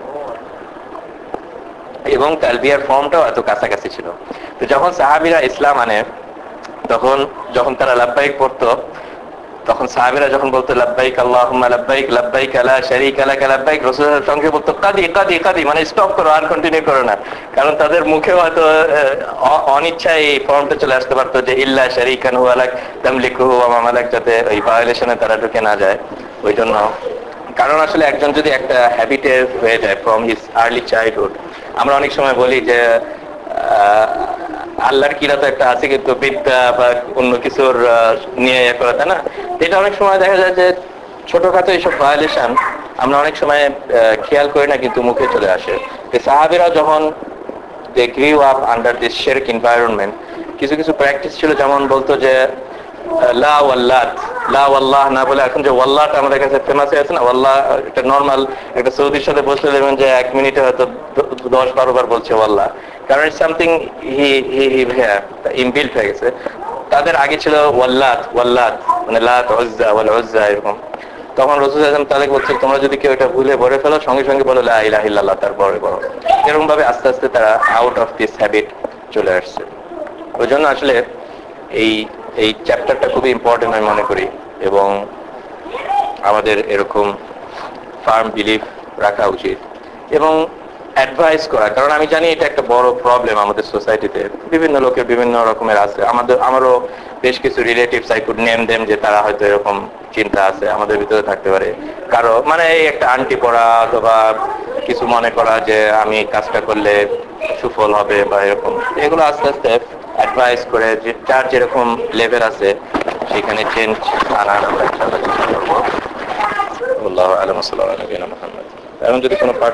এবং তালবিয়ার ফর্মটাও এত কাছাকাছি ছিল। তো যখন সাহাবীরা ইসলাম আনে, যখন তারা লাব্বাইক পড়তো, তখন সাহাবীরা যখন বলতো লাব্বাইক আল্লাহুম্মা লাব্বাইক লাব্বাইক লা শারীকা লাক লাব্বাইক, রাসূলের সঙ্গে বলতো কাদি কাদি কাদি, মানে স্টপ করো, আর কন্টিনিউ করো না, কারণ তাদের মুখে হয়তো অনিচ্ছায় এই ফর্মটা চলে আসতে পারতো যে ইল্লা শারীকান হুয়া লাক তামলিকুহু ওয়া মা মালাক, যাতে ওই ভায়োলেশনে তারা ঢুকে না যায়। ওই জন্য কারণ আসলে একজন যদি একটা হ্যাবিটে হয়ে যায় ফ্রম হিজ আর্লি চাইল্ডহুড, আমরা অনেক সময় বলি যে আল্লাহর কিরা তো একটা আছে, কিন্তু বিদ্যা বা অন্য কিছুর নিয়ে ইয়ে করা, তাই না? এটা অনেক সময় দেখা যায় যে ছোটখাটো এইসব ভায়োলেশন আমরা অনেক সময় খেয়াল করি না, কিন্তু মুখে চলে আসে। সাহাবীরা যখন they grew up under this shirk environment, কিছু কিছু প্র্যাকটিস ছিল, যেমন বলতো যে লা ওয়াল্লাহ, লা ওয়াল্লাহ না বলে এখন যে ওয়াল্লাহটা আমাদের কাছে ফেমাস হয়ে আছে না, ওয়াল্লাহ এটা নর্মাল, একটা সৌদির সাথে বসলে দেখবেন যে 1 মিনিটে হয়তো 10-12 বার বলছে ওয়াল্লাহ, কারণ ইটস সামথিং ইনবিল্ট হয়ে গেছে। তাদের আগে ছিল ওয়াল্লাত ওয়াল্লাত, মানে লাত উজ্জা ওয়াল উজ্জা এরকম। তখন রাসূল সাল্লাল্লাহু আলাইহি ওয়াসাল্লাম তাদেরকে বলছে, তোমরা যদি কেউ এটা ভুলে বলে ফেলো, সঙ্গে সঙ্গে বলো লা ইলাহা ইল্লাল্লাহ, তারপরে বলো। এরকম ভাবে আস্তে আস্তে তারা আউট অফ দিস হ্যাবিট চলে আসছে। ওই জন্য আসলে এই চ্যাপ্টারটা খুবই ইম্পর্টেন্ট আমি মনে করি, এবং আমাদের এরকম ফার্ম বিলিফ রাখা উচিত এবং অ্যাডভাইস করা, কারণ আমি জানি এটা একটা বড় প্রবলেম আমাদের সোসাইটিতে। বিভিন্ন লোকের বিভিন্ন রকমের আছে, আমারও বেশ কিছু relatives, I could name them, যে তারা হয়তো এরকম চিন্তা আছে, আমাদের ভিতরে থাকতে পারে। কারো মানে এই একটা আন্টি পড়া অথবা কিছু মনে করা যে আমি কাজটা করলে সুফল হবে বা এরকম, এগুলো আস্তে আস্তে অ্যাডভাইস করে যে যার যেরকম লেভেল আছে সেখানে চেঞ্জ আনার আমরা ইনশাআল্লাহ চেষ্টা করবো। আল্লাহু আ'লাম, সাল্লাল্লাহু আলাইহি ওয়া সাল্লাম। এখন যদি কোনো